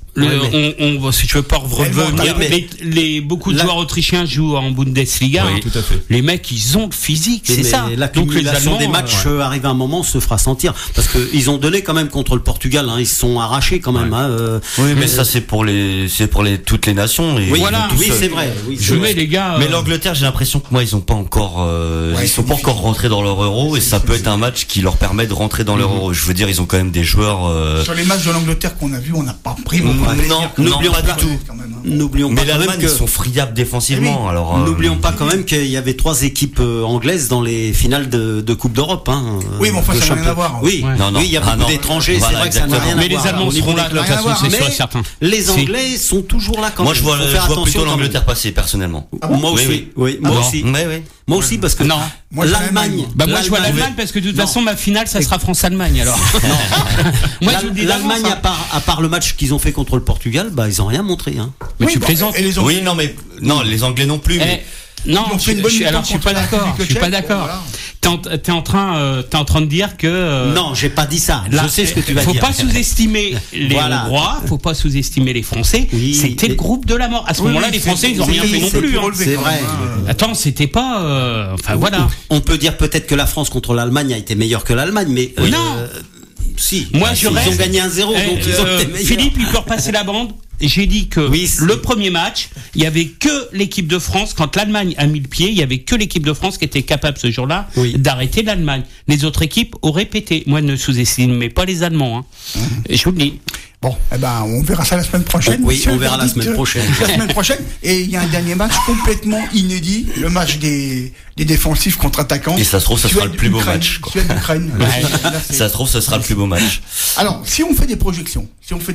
Si tu veux pas revenir, beaucoup de joueurs autrichiens jouent en Bundesliga. Oui, tout à fait. Les mecs, ils ont le physique, c'est ça. L'accumulation des matchs arrive à un moment se fera sentir parce que ils ont donné quand même contre le Portugal. Ils se sont arrachés quand même. Oui, mais ça c'est pour toutes les nations. Et c'est vrai. Les gars. Mais l'Angleterre, j'ai l'impression que ils ont pas encore, ils sont pas encore rentrés dans leur Euro et ça peut être un match qui leur permet de rentrer dans leur Euro. Je veux dire, ils ont quand même des joueurs. Sur les matchs de l'Angleterre qu'on a vus, on n'a pas pris n'oublions pas du tout. N'oublions pas. Mais l'Allemagne, ils sont friables défensivement. Alors n'oublions pas quand même qu'il y avait 3 équipes anglaises dans les finales de Coupe d'Europe. Oui, mais enfin, ça n'a rien à voir. Oui, il y a beaucoup d'étrangers. C'est vrai que ça n'a rien à voir. Mais les Allemands seront là. De toute façon, c'est sûr et certain. Les Anglais sont toujours là quand même. Moi, je vois plutôt l'Angleterre passer personnellement. Moi aussi. Moi aussi, parce que l'Allemagne. Moi, je vois l'Allemagne parce que de toute façon, ma finale, ça sera France-Allemagne. Alors. Moi, l'Allemagne, à part le match qu'ils ont fait contre le Portugal, ils ont rien montré. Mais tu plaisantes. Oui, les Anglais non plus. Non, je suis pas d'accord. Je suis pas d'accord. T'es en train de dire que. Non, j'ai pas dit ça. Je sais ce que tu vas dire. Faut pas sous-estimer les Hongrois, faut pas sous-estimer les Français. C'était le groupe de la mort. À ce moment-là, les Français, ils ont rien fait non plus. C'est vrai. Attends, c'était pas. Enfin voilà. On peut dire peut-être que la France contre l'Allemagne a été meilleure que l'Allemagne, mais. Non. Si. Moi, ils ont gagné 1-0, donc ils ont été meilleurs. Philippe, il peut repasser la bande. J'ai dit que le premier match, il y avait que l'équipe de France. Quand l'Allemagne a mis le pied, il y avait que l'équipe de France qui était capable ce jour-là d'arrêter l'Allemagne. Les autres équipes auraient pété. Moi, ne sous-estimez pas les Allemands. Et je vous le dis. Bon, on verra ça la semaine prochaine. Oui, on verra la semaine prochaine. Et il y a un dernier match complètement inédit, le match des défensifs contre-attaquants. Et ça se trouve, ça sera le plus beau match. Suède-Ukraine. Ça se trouve, ce sera le plus beau match. Alors, si on fait des projections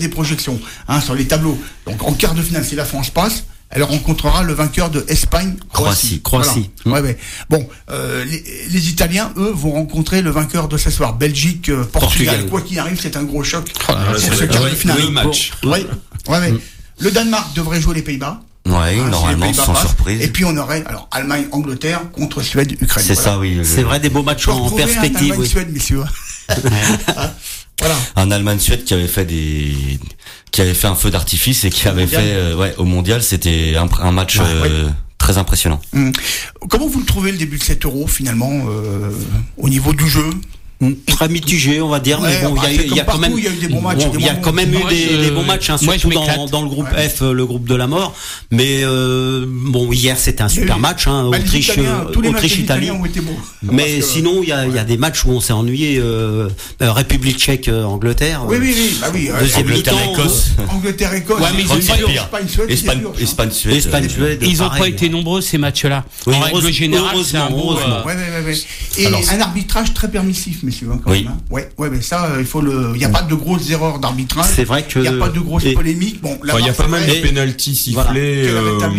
sur les tableaux, donc en quart de finale, si la France passe, elle rencontrera le vainqueur de Espagne-Croatie. Voilà. Bon, les Italiens, eux, vont rencontrer le vainqueur de ce soir, Belgique-Portugal. Quoi qu'il arrive, c'est un gros choc pour ce quart de finale. Le match. Le Danemark devrait jouer les Pays-Bas. Normalement, sans surprise. Et puis on aurait Allemagne-Angleterre contre Suède-Ukraine. C'est ça, oui. C'est vrai, des beaux matchs en perspective. Allemagne-Suède, messieurs. Voilà. Un Allemagne-Suède qui avait fait un feu d'artifice et qui avait fait au mondial, c'était un match très impressionnant. Comment vous le trouvez le début de cet Euro finalement au niveau du jeu? Très mitigé, on va dire, mais bon, il y a quand même eu des bons matchs. Il y a quand même eu des bons matchs, surtout dans le groupe F, le groupe de la mort. Mais hier c'était un super match, Autriche-Italie. Mais sinon, il y a des matchs où on s'est ennuyé. République Tchèque, Angleterre. Deuxième mi-temps. Angleterre-Écosse. Ouais, mais Espagne-Suède. Espagne-Suède. Ils ont pas été nombreux ces matchs-là. En règle générale, c'est un beau. Et un arbitrage très permissif. Messieurs, quand même. Mais ça, il n'y a pas de grosses erreurs d'arbitrage. C'est vrai que. Il n'y a pas de grosses polémiques. Bon, il y a pas mal de pénaltys sifflés.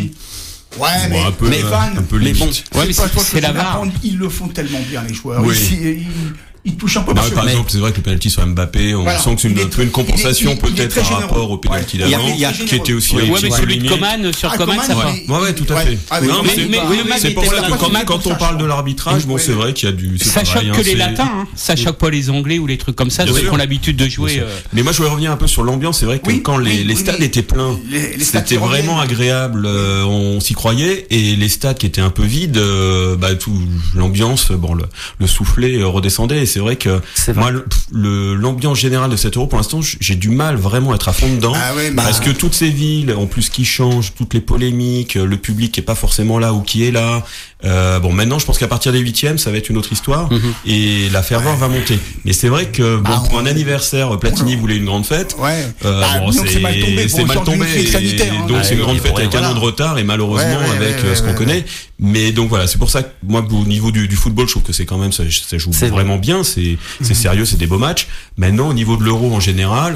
Un peu limite. C'est la VAR. Ils le font tellement bien, les joueurs. Il touche un peu par exemple, c'est vrai que le penalty sur Mbappé, on sent que c'est une compensation peut-être par rapport au penalty d'avant, qui était aussi un mais celui de Coman, sur Coman, ça va. Ouais, tout à fait. C'est pour ça que quand on parle de l'arbitrage, c'est vrai qu'il y a du. Ça choque que les Latins, ça choque pas les Anglais ou les trucs comme ça, qui ont l'habitude de jouer. Mais moi, je voulais revenir un peu sur l'ambiance. C'est vrai que quand les stades étaient pleins, c'était vraiment agréable, on s'y croyait, et les stades qui étaient un peu vides, l'ambiance, le soufflet redescendait. C'est vrai que moi, l'ambiance générale de cet Euro, pour l'instant, j'ai du mal vraiment à être à fond dedans, parce que toutes ces villes, en plus, qui changent, toutes les polémiques, le public qui est pas forcément là ou qui est là. Maintenant, je pense qu'à partir des 8e, ça va être une autre histoire, et la ferveur va monter. Mais c'est vrai que pour un anniversaire, Platini voulait une grande fête. C'est mal tombé. Donc c'est une grande fête avec un an de retard, et malheureusement avec ce qu'on connaît. Mais donc voilà, c'est pour ça que moi, au niveau du football, je trouve que c'est quand même ça joue vraiment bien. C'est sérieux, c'est des beaux matchs. Maintenant, au niveau de l'Euro en général,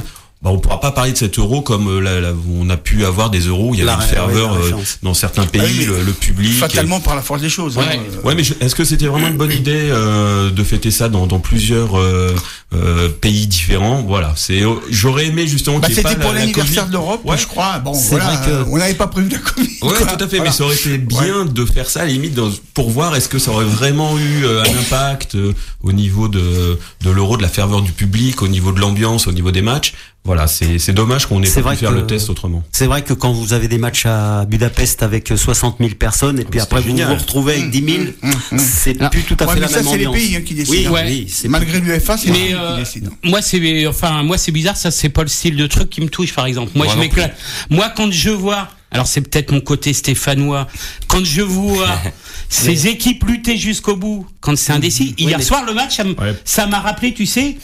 on pourra pas parler de cet Euro comme on a pu avoir des Euros où il y avait une ferveur dans certains pays, le public. Fatalement par la force des choses. Ouais, mais est-ce que c'était vraiment une bonne idée de fêter ça dans plusieurs pays différents? Voilà, j'aurais aimé justement qu'il y ait pas c'était pour l'anniversaire de l'Europe, je crois. Bon, voilà, on n'avait pas prévu la Covid. Ouais, tout à fait, mais ça aurait été bien de faire ça à la limite pour voir est-ce que ça aurait vraiment eu un impact au niveau de l'Euro, de la ferveur du public, au niveau de l'ambiance, au niveau des matchs. Voilà, c'est dommage qu'on ait pas pu faire le test autrement. C'est vrai que quand vous avez des matchs à Budapest avec 60 000 personnes et puis après vous vous retrouvez avec 10 000, c'est plus tout à fait la même ambiance. C'est les pays qui décident. Oui, malgré l'UEFA, c'est les pays qui décident. Moi c'est bizarre, ça c'est pas le style de truc qui me touche par exemple. Moi je m'éclate. Moi quand je vois, alors c'est peut-être mon côté stéphanois, quand je vois ces équipes lutter jusqu'au bout, quand c'est indécis. Hier soir le match, ça m'a rappelé, tu sais,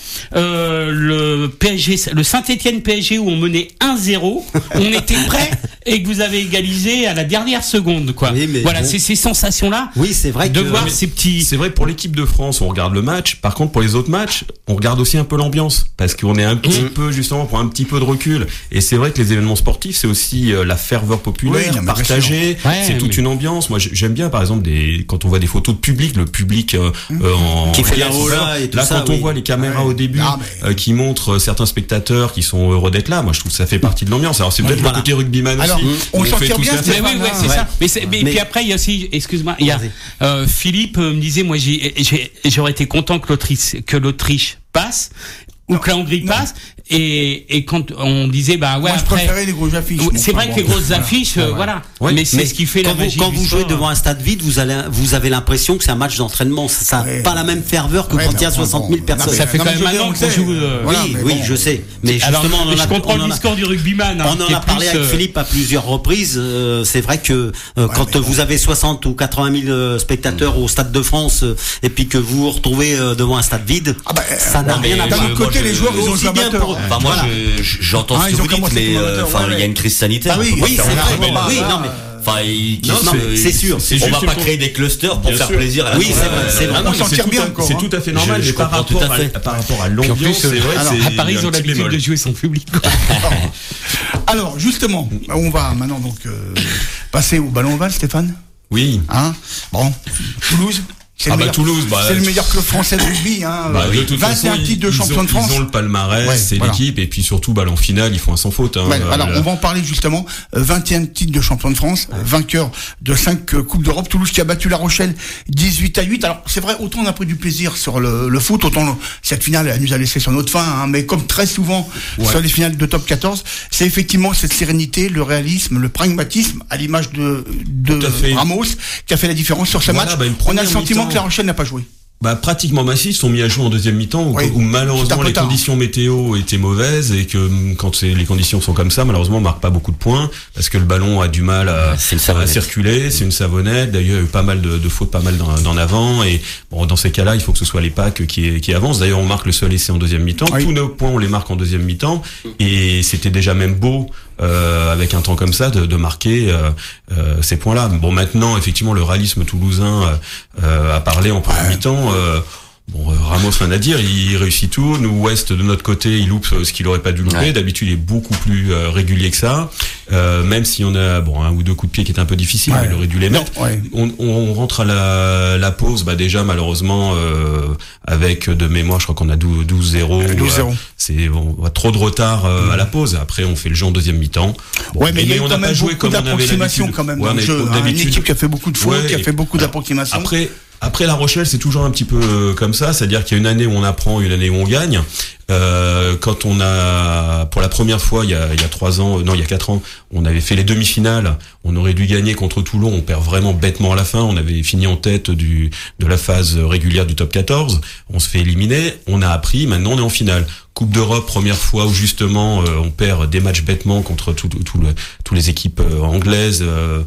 le PSG, le Saint-Étienne PSG où on menait 1-0, on était prêt et que vous avez égalisé à la dernière seconde, quoi. Voilà, c'est ces sensations-là. Oui, c'est vrai de voir ces petits. C'est vrai pour l'équipe de France, on regarde le match. Par contre, pour les autres matchs, on regarde aussi un peu l'ambiance parce qu'on est un petit peu justement pour un petit peu de recul. Et c'est vrai que les événements sportifs, c'est aussi la ferveur populaire, partagée. C'est toute une ambiance. Moi, j'aime bien, par exemple, quand on voit des photos de public, le public qui fait la hola et tout là, ça. Quand on voit les caméras au début qui montrent certains spectateurs qui sont heureux d'être là, moi, je trouve que ça fait partie de l'ambiance. Alors, c'est peut-être le côté rugbyman aussi. On s'en tire bien. Mais oui, c'est ça. Mais puis après, il y a aussi, excuse-moi, il y a Philippe me disait, moi, j'aurais été content que l'Autriche passe. Ou que la Hongrie passe, et quand on disait, moi, je préférais les grosses affiches. C'est vrai que les grosses affiches, voilà. Mais c'est ce qui fait la magie. Quand vous jouez devant un stade vide, vous avez l'impression que c'est un match d'entraînement. Ça n'a pas la même ferveur que quand il y a 60 000 personnes. Ça fait quand même un an qu'on joue. Oui, je sais. Mais justement, je comprends le discours du rugbyman. On en a parlé avec Philippe à plusieurs reprises. C'est vrai que quand vous avez 60 ou 80 000 spectateurs au Stade de France, et puis que vous vous retrouvez devant un stade vide, ça n'a rien à voir. Les joueurs, ils ont aussi bien pour. Moi, j'entends ce que vous dites, mais il y a une crise sanitaire. Oui, c'est vrai. Oui, non, mais. C'est sûr. On va pas créer des clusters pour faire plaisir à la c'est vrai. On s'en tire bien. C'est tout à fait normal. Mais par rapport à l'ambiance, c'est vrai. À Paris, ils ont l'habitude de jouer sans public. Alors, justement, on va maintenant donc passer au ballon ovale, Stéphane. Oui. Bon, Toulouse. C'est le meilleur club français de rugby. 21 titres de champion de France. Ils ont le palmarès, c'est l'équipe, et puis surtout, en finale, ils font un sans faute. Alors, on va en parler justement. 20e titre de champion de France, vainqueur de 5 Coupes d'Europe. Toulouse qui a battu La Rochelle 18-8. Alors, c'est vrai, autant on a pris du plaisir sur le foot, autant cette finale, elle nous a laissé sur notre faim, mais comme très souvent sur les finales de top 14, c'est effectivement cette sérénité, le réalisme, le pragmatisme, à l'image de Ramos, qui a fait la différence sur ce match. On a le sentiment que La Rochelle n'a pas joué. Pratiquement massifs sont mis à jouer en deuxième mi-temps où malheureusement les conditions météo étaient mauvaises et que quand les conditions sont comme ça, malheureusement on marque pas beaucoup de points parce que le ballon a du mal à circuler, c'est une savonnette. D'ailleurs, il y a eu pas mal de fautes, pas mal d'en avant, et bon, dans ces cas-là, il faut que ce soit les Pâques qui avancent. D'ailleurs, on marque le seul essai en deuxième mi-temps. Tous nos points, on les marque en deuxième mi-temps, et c'était déjà même beau avec un temps comme ça de marquer ces points-là. Bon, maintenant, effectivement, le réalisme toulousain a parlé en première mi-temps. Ramos, rien à dire, il réussit tout. Nous, Ouest, de notre côté, il loupe ce qu'il aurait pas dû louper. D'habitude, il est beaucoup plus régulier que ça. Même si on a un ou deux coups de pied qui étaient un peu difficiles, mais il aurait dû les mettre. On rentre à la pause, déjà malheureusement avec de mémoire, je crois qu'on a 12-0. C'est trop de retard à la pause. Après, on fait le jeu en deuxième mi-temps. Mais on n'a pas joué comme on avait l'habitude. Quand même, une équipe qui a fait beaucoup de fautes, qui a fait beaucoup d'approximations. Après La Rochelle, c'est toujours un petit peu comme ça, c'est-à-dire qu'il y a une année où on apprend, une année où on gagne. Quand on a, pour la première fois, il y a 4 ans, on avait fait les demi-finales, on aurait dû gagner contre Toulon, on perd vraiment bêtement à la fin, on avait fini en tête de la phase régulière du top 14, on se fait éliminer, on a appris, maintenant on est en finale. Coupe d'Europe, première fois où justement on perd des matchs bêtement contre tous les équipes anglaises,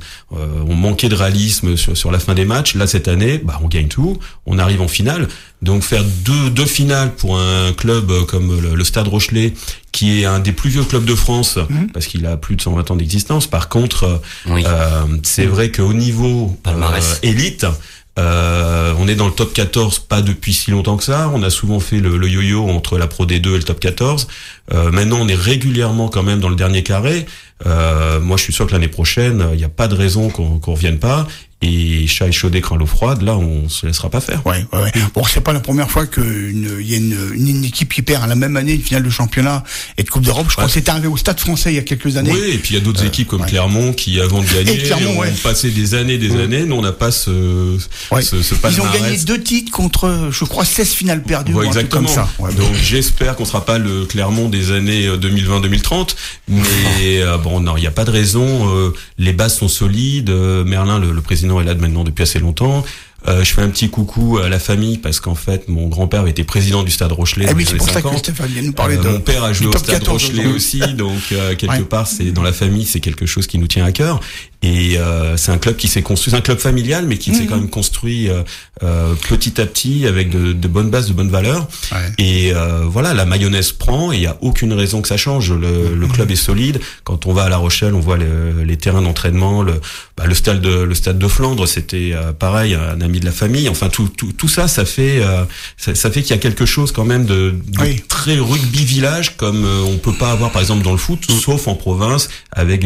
on manquait de réalisme sur la fin des matchs. Là cette année, on gagne tout, on arrive en finale. Donc faire deux finales pour un club comme le Stade Rochelais, qui est un des plus vieux clubs de France, parce qu'il a plus de 120 ans d'existence. Par contre, c'est vrai qu'au niveau élite, On est dans le top 14 pas depuis si longtemps que ça. On a souvent fait le yo-yo entre la Pro D2 et le top 14. Maintenant, on est régulièrement quand même dans le dernier carré. Moi, je suis sûr que l'année prochaine, il n'y a pas de raison qu'on revienne pas. Et chat échaudé craint l'eau froide, là, on se laissera pas faire. Ouais. Bon, c'est pas la première fois qu'il y a une équipe qui perd à la même année une finale de championnat et de Coupe d'Europe. Je crois que c'était arrivé au Stade Français il y a quelques années. Oui, et puis il y a d'autres équipes comme Clermont qui, avant de gagner, ont passé des années. Nous, on n'a pas ce palmarès. Ils ont gagné 2 titres contre, je crois, 16 finales perdues. Ouais, exactement. Comme ça. Ouais, donc, j'espère qu'on sera pas le Clermont des années 2020-2030. Mais bon, non, il n'y a pas de raison. Les bases sont solides. Merlin, le président, est là maintenant depuis assez longtemps. Je fais un petit coucou à la famille parce qu'en fait mon grand-père était président du Stade Rochelais dans les années 50. Stéphane vient nous parler mon père a joué au Stade Rochelais aussi, donc quelque part c'est dans la famille, c'est quelque chose qui nous tient à cœur. Et c'est un club qui s'est construit, c'est un club familial mais qui s'est quand même construit petit à petit avec de bonnes bases, de bonnes valeurs. Et voilà, la mayonnaise prend et il y a aucune raison que ça change. Le club est solide. Quand on va à La Rochelle, on voit les terrains d'entraînement, le stade de Flandre, c'était pareil, un ami de la famille. Enfin tout ça fait qu'il y a quelque chose quand même de très rugby village comme on peut pas avoir par exemple dans le foot, sauf en province avec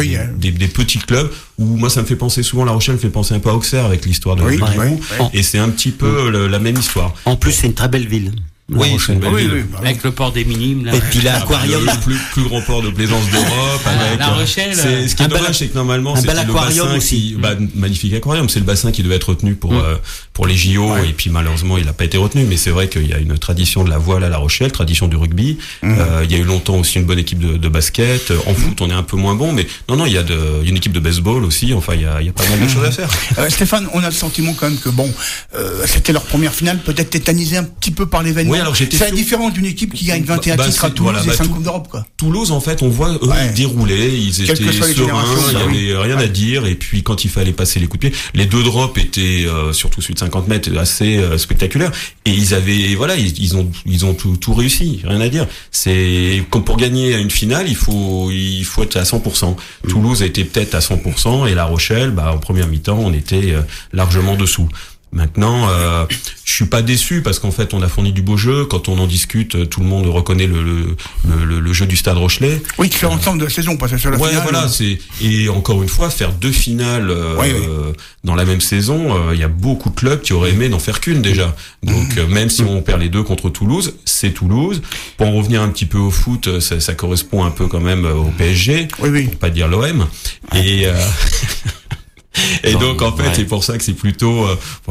des petits clubs où moi ça me fait penser souvent, La Rochelle me fait penser un peu à Auxerre avec l'histoire de rugby et c'est un petit peu la même histoire. En plus c'est une très belle ville. Oui, c'est une belle ville. Avec le port des Minimes, là. Et puis l'aquarium. Le plus grand port de plaisance d'Europe. Avec, La Rochelle. Ce qui est dommage, c'est que normalement, c'était le bassin aussi. Magnifique aquarium. C'est le bassin qui devait être retenu pour les JO. Et puis, malheureusement, il n'a pas été retenu. Mais c'est vrai qu'il y a une tradition de la voile à La Rochelle, tradition du rugby. Il y a eu longtemps aussi une bonne équipe de basket. En foot, on est un peu moins bon. Mais non, il y a une équipe de baseball aussi. Enfin, il y a pas mal de choses à faire. Stéphane, on a le sentiment quand même que c'était leur première finale, peut-être tétanisée un petit peu par l'événement. Oui, alors c'est la différence d'une équipe qui gagne 21 titres à Toulouse et 5 Coupes d'Europe, quoi. Toulouse, en fait, on voit eux dérouler, ils étaient sereins, il n'y avait rien à dire, et puis quand il fallait passer les coups de pied, les 2 drops étaient, surtout celui de 50 mètres, assez spectaculaires, et ils ont tout réussi, rien à dire. C'est comme pour gagner une finale, il faut être à 100%. Toulouse était peut-être à 100%, et La Rochelle, en première mi-temps, on était largement dessous. Maintenant, je suis pas déçu parce qu'en fait, on a fourni du beau jeu. Quand on en discute, tout le monde reconnaît le jeu du Stade Rochelais. Oui, tu fais ensemble de la saison, pas sur la finale. Voilà, et encore une fois, faire 2 finales dans la même saison, il y a beaucoup de clubs qui auraient aimé n'en faire qu'une déjà. Donc, même si on perd les 2 contre Toulouse, c'est Toulouse. Pour en revenir un petit peu au foot, ça correspond un peu quand même au PSG. Pour pas dire l'OM. Et donc en fait c'est pour ça que c'est plutôt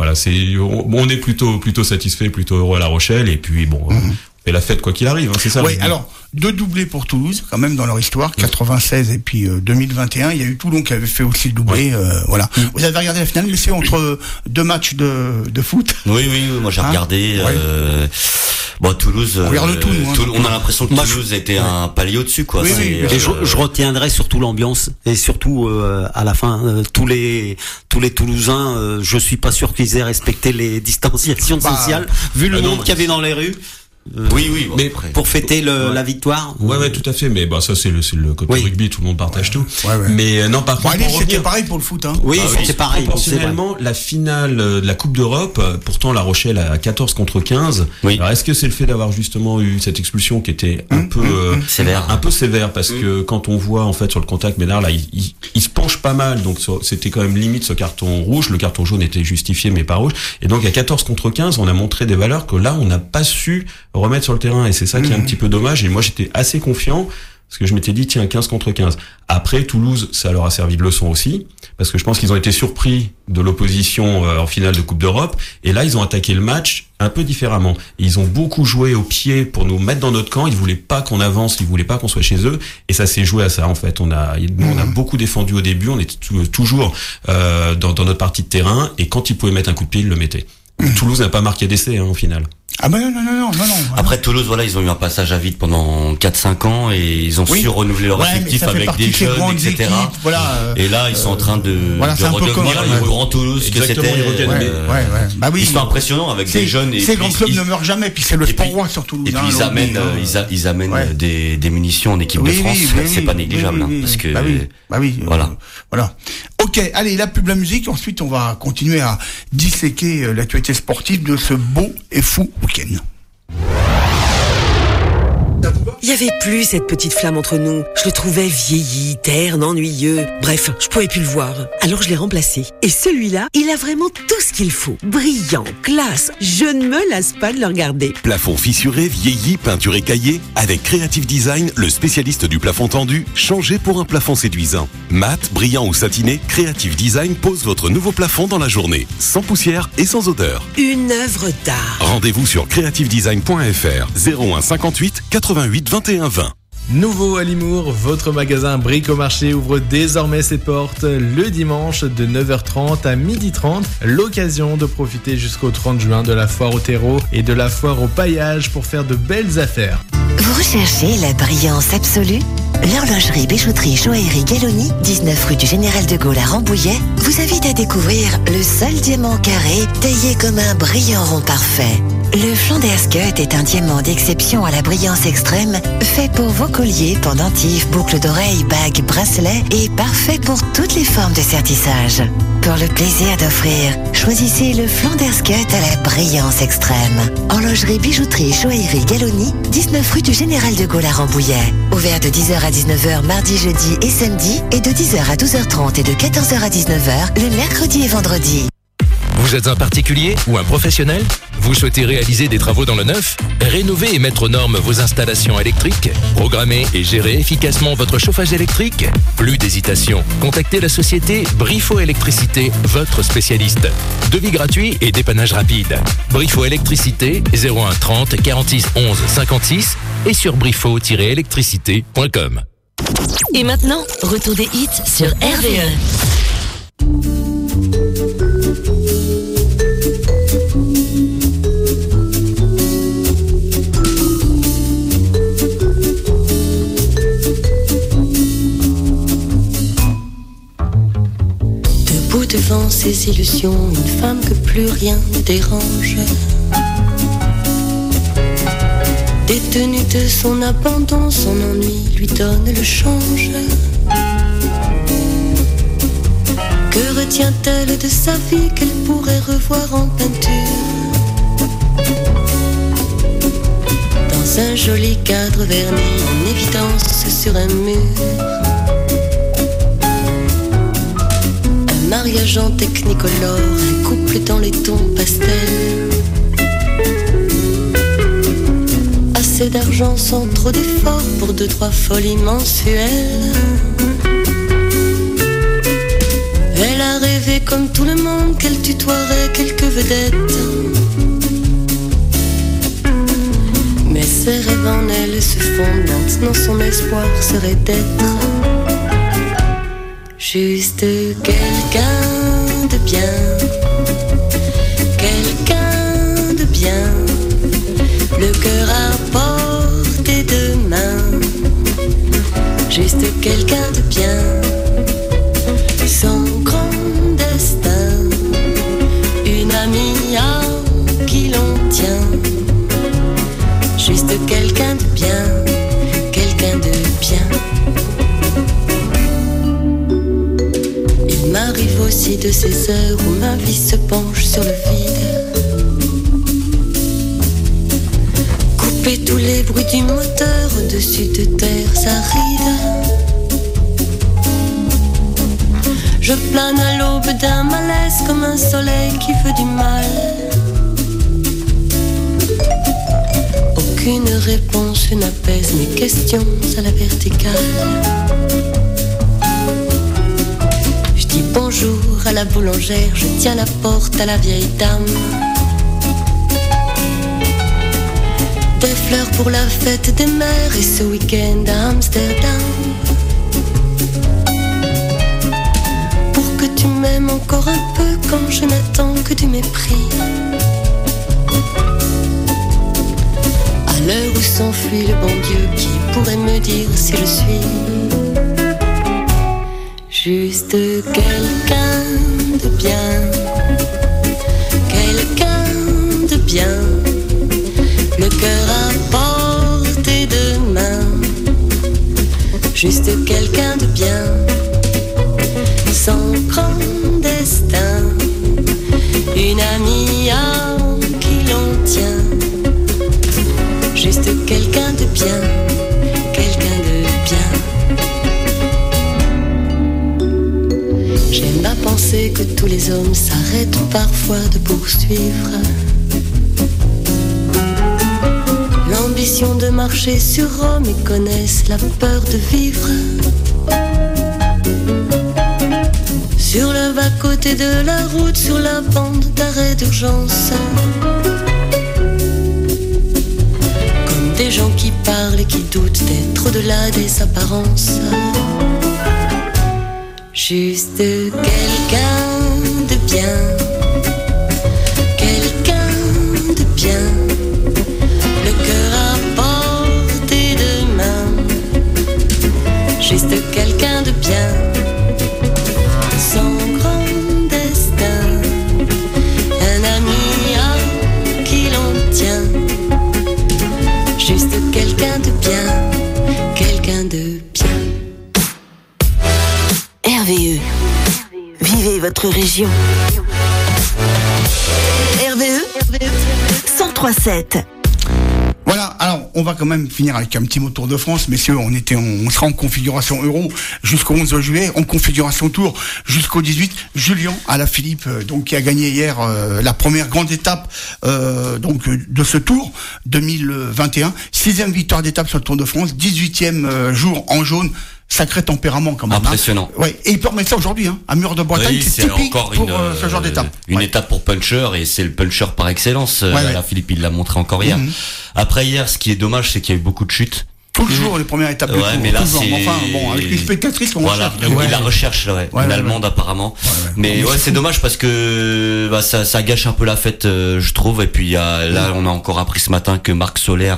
on est plutôt satisfait, plutôt heureux à La Rochelle et puis et la fête quoi qu'il arrive, c'est ça. Oui, alors 2 doublés pour Toulouse quand même dans leur histoire, 96 et puis 2021, il y a eu Toulon qui avait fait aussi le doublé, voilà. Vous avez regardé la finale, mais c'est entre 2 matchs de foot. Oui, moi j'ai regardé Toulouse, on a l'impression que Toulouse était un palier au-dessus, quoi. Et je retiendrai surtout l'ambiance et surtout à la fin tous les Toulousains, je suis pas sûr qu'ils aient respecté les distanciations sociales vu le monde qu'il y avait dans les rues. Mais pour fêter la victoire. Ouais, tout à fait. Mais ça c'est le côté rugby, tout le monde partage tout. Mais non, par contre, c'était pareil pour le foot. Hein. Oui, c'était pareil. Proportionnellement, la finale de la Coupe d'Europe, pourtant La Rochelle à 14 contre 15. Alors est-ce que c'est le fait d'avoir justement eu cette expulsion qui était un peu sévère, parce que quand on voit en fait sur le contact Ménard là, il se penche pas mal, donc c'était quand même limite ce carton rouge. Le carton jaune était justifié mais pas rouge. Et donc à 14 contre 15, on a montré des valeurs que là on n'a pas su remettre sur le terrain, et c'est ça qui est un petit peu dommage. Et moi j'étais assez confiant parce que je m'étais dit 15 contre 15. Après Toulouse, ça leur a servi de leçon aussi, parce que je pense qu'ils ont été surpris de l'opposition en finale de Coupe d'Europe, et là ils ont attaqué le match un peu différemment. Ils ont beaucoup joué au pied pour nous mettre dans notre camp, ils voulaient pas qu'on avance, ils voulaient pas qu'on soit chez eux, et ça s'est joué à ça en fait. On a beaucoup défendu au début, on était toujours dans notre partie de terrain, et quand ils pouvaient mettre un coup de pied, ils le mettaient. Toulouse n'a pas marqué d'essai au final. Ah non. Après Toulouse, ils ont eu un passage à vide pendant 4-5 ans et ils ont su renouveler leur effectif avec des jeunes, etc. Et là, ils sont en train de redevenir le grand Toulouse que c'était. Ils sont impressionnants avec des jeunes. Ces grands clubs ne meurent jamais, puis c'est le sport roi sur Toulouse. Et puis ils amènent des munitions en équipe de France, c'est pas négligeable, parce que voilà. Ok. Ok, allez, la pub, la musique. Ensuite, on va continuer à disséquer l'actualité sportive de ce beau et fou week-end. Il y avait plus cette petite flamme entre nous. Je le trouvais vieilli, terne, ennuyeux. Bref, je pouvais plus le voir. Alors je l'ai remplacé. Et celui-là, il a vraiment tout ce qu'il faut. Brillant, classe. Je ne me lasse pas de le regarder. Plafond fissuré, vieilli, peinture écaillée. Avec Creative Design, le spécialiste du plafond tendu, changez pour un plafond séduisant. Mat, brillant ou satiné, Creative Design pose votre nouveau plafond dans la journée. Sans poussière et sans odeur. Une œuvre d'art. Rendez-vous sur creativedesign.fr 01 58 88 21 20. Nouveau à Limours, votre magasin Bricomarché ouvre désormais ses portes le dimanche de 9h30 à 12h30. L'occasion de profiter jusqu'au 30 juin de la foire au terreau et de la foire au paillage pour faire de belles affaires. Vous recherchez la brillance absolue ? L'horlogerie, bijouterie, joaillerie Galloni, 19 rue du Général de Gaulle à Rambouillet, vous invite à découvrir le seul diamant carré taillé comme un brillant rond parfait. Le Flanders Cut est un diamant d'exception à la brillance extrême, fait pour vos colliers, pendentifs, boucles d'oreilles, bagues, bracelets et parfait pour toutes les formes de sertissage. Pour le plaisir d'offrir, choisissez le Flanders Cut à la brillance extrême. Horlogerie, bijouterie, joaillerie Galloni, 19 rue du Général de Gaulle à Rambouillet. Ouvert de 10h à 19h mardi, jeudi et samedi et de 10h à 12h30 et de 14h à 19h le mercredi et vendredi. Vous êtes un particulier ou un professionnel ? Vous souhaitez réaliser des travaux dans le neuf ? Rénover et mettre aux normes vos installations électriques ? Programmer et gérer efficacement votre chauffage électrique ? Plus d'hésitation. Contactez la société Brifo Électricité, votre spécialiste. Devis gratuit et dépannage rapide. Brifo Électricité, 01 30 46 11 56 et sur brifo-électricité.com. Et maintenant, retour des hits sur RVE. Devant ses illusions, une femme que plus rien ne dérange. Détenue de son abandon, son ennui lui donne le change. Que retient-elle de sa vie qu'elle pourrait revoir en peinture? Dans un joli cadre verni, en évidence sur un mur. Mariage en technicolore, un couple dans les tons pastels. Assez d'argent sans trop d'efforts pour 2-3 folies mensuelles. Elle a rêvé comme tout le monde qu'elle tutoierait quelques vedettes. Mais ses rêves en elle se fondent, maintenant son espoir serait d'être juste quelqu'un de bien, quelqu'un de bien, le cœur à portée de main, juste quelqu'un de bien, sans grand destin, une amie à qui l'on tient, juste quelqu'un de bien, quelqu'un de bien. Il m'arrive aussi de ces heures où ma vie se penche sur le vide. Couper tous les bruits du moteur au-dessus de terres arides. Je plane à l'aube d'un malaise comme un soleil qui veut du mal. Aucune réponse n'apaise mes questions à la verticale. Bonjour à la boulangère, je tiens la porte à la vieille dame. Des fleurs pour la fête des mères et ce week-end à Amsterdam. Pour que tu m'aimes encore un peu quand je n'attends que du mépris. À l'heure où s'enfuit le bon Dieu, qui pourrait me dire si je suis juste quelqu'un de bien, quelqu'un de bien, le cœur à portée de main, juste quelqu'un de bien, sans grand bien, quelqu'un de bien. J'aime à penser que tous les hommes s'arrêtent parfois de poursuivre l'ambition de marcher sur Rome et connaissent la peur de vivre sur le bas-côté de la route, sur la bande d'arrêt d'urgence. Comme des gens qui parlent et qui doutent d'être au-delà des apparences. Juste quelqu'un de bien, quelqu'un de bien, le cœur à portée de main. Juste quelqu'un de bien, sans grand destin, un ami à qui l'on tient. Juste quelqu'un de bien, quelqu'un de bien. RVE. Vivez votre région. RVE 103.7. Voilà, alors on va quand même finir avec un petit mot Tour de France, messieurs. On sera en configuration Euro jusqu'au 11 juillet, en configuration Tour jusqu'au 18. Julien Alaphilippe, donc qui a gagné hier la première grande étape donc de ce Tour 2021, 6e victoire d'étape sur le Tour de France, 18e jour en jaune. Sacré tempérament quand même. Impressionnant. Hein. Ouais, et il peut remettre ça aujourd'hui, hein, à Mur de Bretagne, oui, c'est typique encore pour ce genre d'étape. Une étape pour puncher, et c'est le puncher par excellence. Alaphilippe, il l'a montré encore hier. Après hier, ce qui est dommage, c'est qu'il y a eu beaucoup de chutes. Toujours les premières étapes de Tour. Mais là, toujours. c'est... Enfin, bon, avec une spectatrice, on recherche. Il la recherche, une allemande apparemment. Mais c'est dommage parce que ça gâche un peu la fête, je trouve. Et puis là, on a encore appris ce matin que Marc Soler,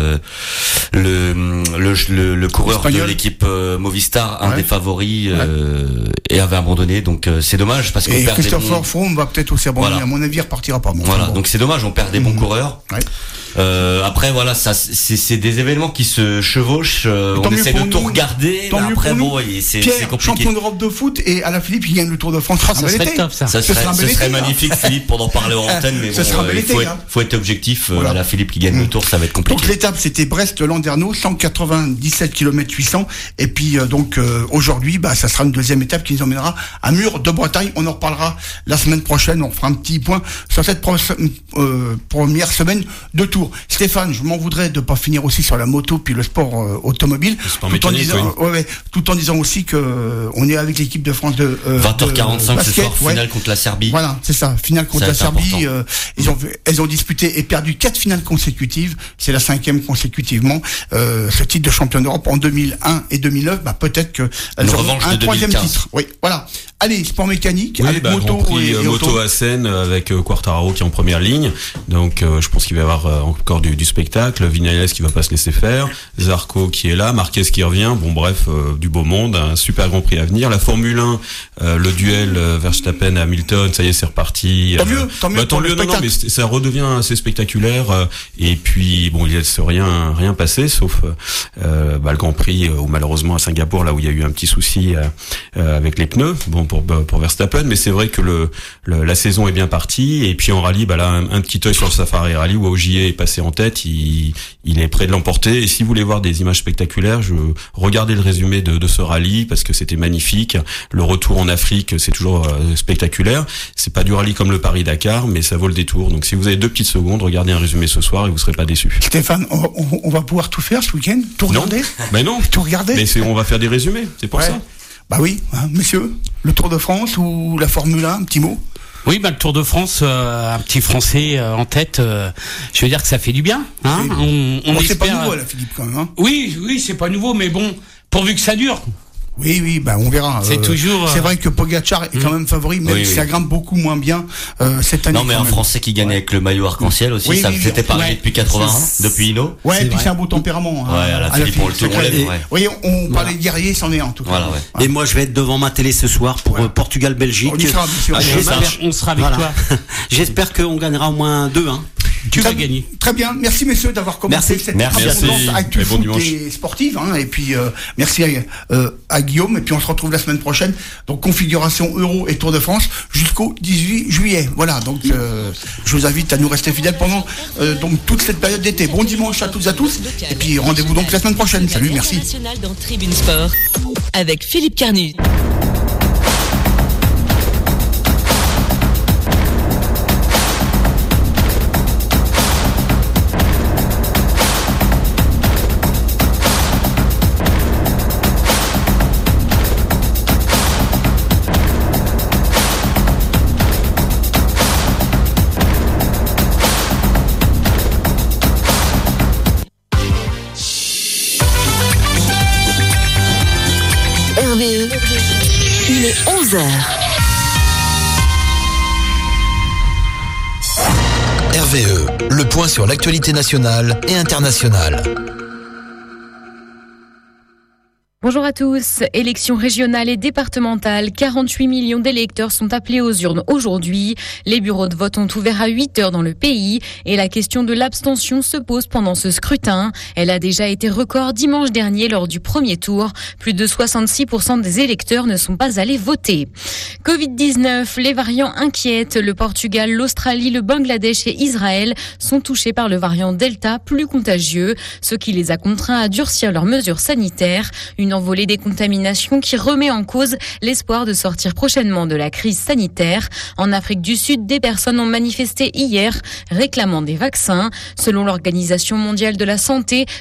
le coureur Espagnol de l'équipe Movistar, un des favoris, et avait abandonné. Donc c'est dommage parce qu'on perd des bons... Christopher Froome va peut-être aussi abandonner. À mon avis, il repartira pas. Donc c'est dommage, on perd des bons coureurs. Après voilà, ça c'est des événements qui se chevauchent. On essaie de tout regarder. Après bon, c'est compliqué. Champion d'Europe de foot, et Alaphilippe qui gagne le Tour de France. Ça serait top, ça. Ce serait magnifique, Philippe, pour en parler en antenne. Mais bon, faut être objectif. Alaphilippe qui gagne le Tour, ça va être compliqué. Donc l'étape c'était Brest-Landerneau, 197 km 800. Et puis donc aujourd'hui, ça sera une deuxième étape qui nous emmènera à Mur de Bretagne. On en reparlera la semaine prochaine. On fera un petit point sur cette première semaine de Tour. Stéphane, je m'en voudrais de pas finir aussi sur la moto puis le sport automobile, tout en disant aussi que on est avec l'équipe de France de 20h45 ce soir, finale contre la Serbie. Voilà, c'est ça, finale contre la Serbie. Elles ont disputé et perdu 4 finales consécutives. C'est la 5e consécutivement. Ce titre de champion d'Europe en 2001 et 2009, peut-être que elles auront un 3e titre. Oui, voilà. Allez, sport mécanique, avec moto et moto à Seine avec Quartararo qui est en première ligne. Donc je pense qu'il va y avoir encore du spectacle. Vinales qui va pas se laisser faire, Zarco qui est là, Marquez qui revient. Bon bref, du beau monde, un super Grand Prix à venir. La Formule 1, le duel Verstappen à Hamilton, ça y est, c'est reparti. Tant mieux. Non, mais ça redevient assez spectaculaire. Et puis bon, il laisse rien passer, sauf le Grand Prix où malheureusement à Singapour, là où il y a eu un petit souci avec les pneus. Bon pour Verstappen, mais c'est vrai que la saison est bien partie. Et puis en rallye, là un petit œil sur le Safari Rally où Ogier est passé en tête. Il est près de l'emporter. Et si vous voulez voir des images spectaculaires, regardez le résumé de ce rallye parce que c'était magnifique. Le retour en Afrique, c'est toujours spectaculaire. C'est pas du rallye comme le Paris-Dakar, mais ça vaut le détour. Donc si vous avez 2 petites secondes, regardez un résumé ce soir et vous serez pas déçus. Stéphane, on va pouvoir tout faire ce week-end, tout regarder. Non, tout regarder. Mais on va faire des résumés, c'est pour ça. Oui, messieurs, le Tour de France ou la Formule 1, un petit mot. Oui, le Tour de France, un petit Français en tête, je veux dire que ça fait du bien. Hein, on c'est pas nouveau, Philippe, quand même. Hein. Oui, c'est pas nouveau, mais bon, pourvu que ça dure. Oui, on verra. C'est toujours. C'est vrai que Pogacar est quand même favori, même si ça grimpe beaucoup moins bien cette année. Non, mais un Français qui gagne avec le maillot arc-en-ciel aussi, ça c'était pareil depuis 81, depuis Hino. Ouais, et puis c'est un beau tempérament. Alaphilippe pour le tour. Oui, on parlait de guerrier, c'en est en tout cas. Voilà, et moi, je vais être devant ma télé ce soir pour Portugal-Belgique. On y sera, on sera avec toi. J'espère qu'on gagnera au moins 2. Tu vas gagner. Très bien. Merci messieurs d'avoir commencé cette abondante actu foot et sportive. Et puis merci à Guillaume. Et puis on se retrouve la semaine prochaine. Donc configuration Euro et Tour de France jusqu'au 18 juillet. Voilà. Donc je vous invite à nous rester fidèles pendant donc toute cette période d'été. Bon dimanche à toutes et à tous. Et puis rendez-vous donc la semaine prochaine. Salut, merci. Dans Tribune Sport avec Philippe Carnu. Il est 11h. RVE, le point sur l'actualité nationale et internationale. Bonjour à tous. Élections régionales et départementales, 48 millions d'électeurs sont appelés aux urnes aujourd'hui. Les bureaux de vote ont ouvert à 8h dans le pays et la question de l'abstention se pose pendant ce scrutin. Elle a déjà été record dimanche dernier lors du premier tour. Plus de 66% des électeurs ne sont pas allés voter. Covid-19, les variants inquiètent. Le Portugal, l'Australie, le Bangladesh et Israël sont touchés par le variant Delta, plus contagieux, ce qui les a contraints à durcir leurs mesures sanitaires. Une envolée des contaminations qui remet en cause l'espoir de sortir prochainement de la crise sanitaire. En Afrique du Sud, des personnes ont manifesté hier réclamant des vaccins. Selon l'Organisation mondiale de la santé,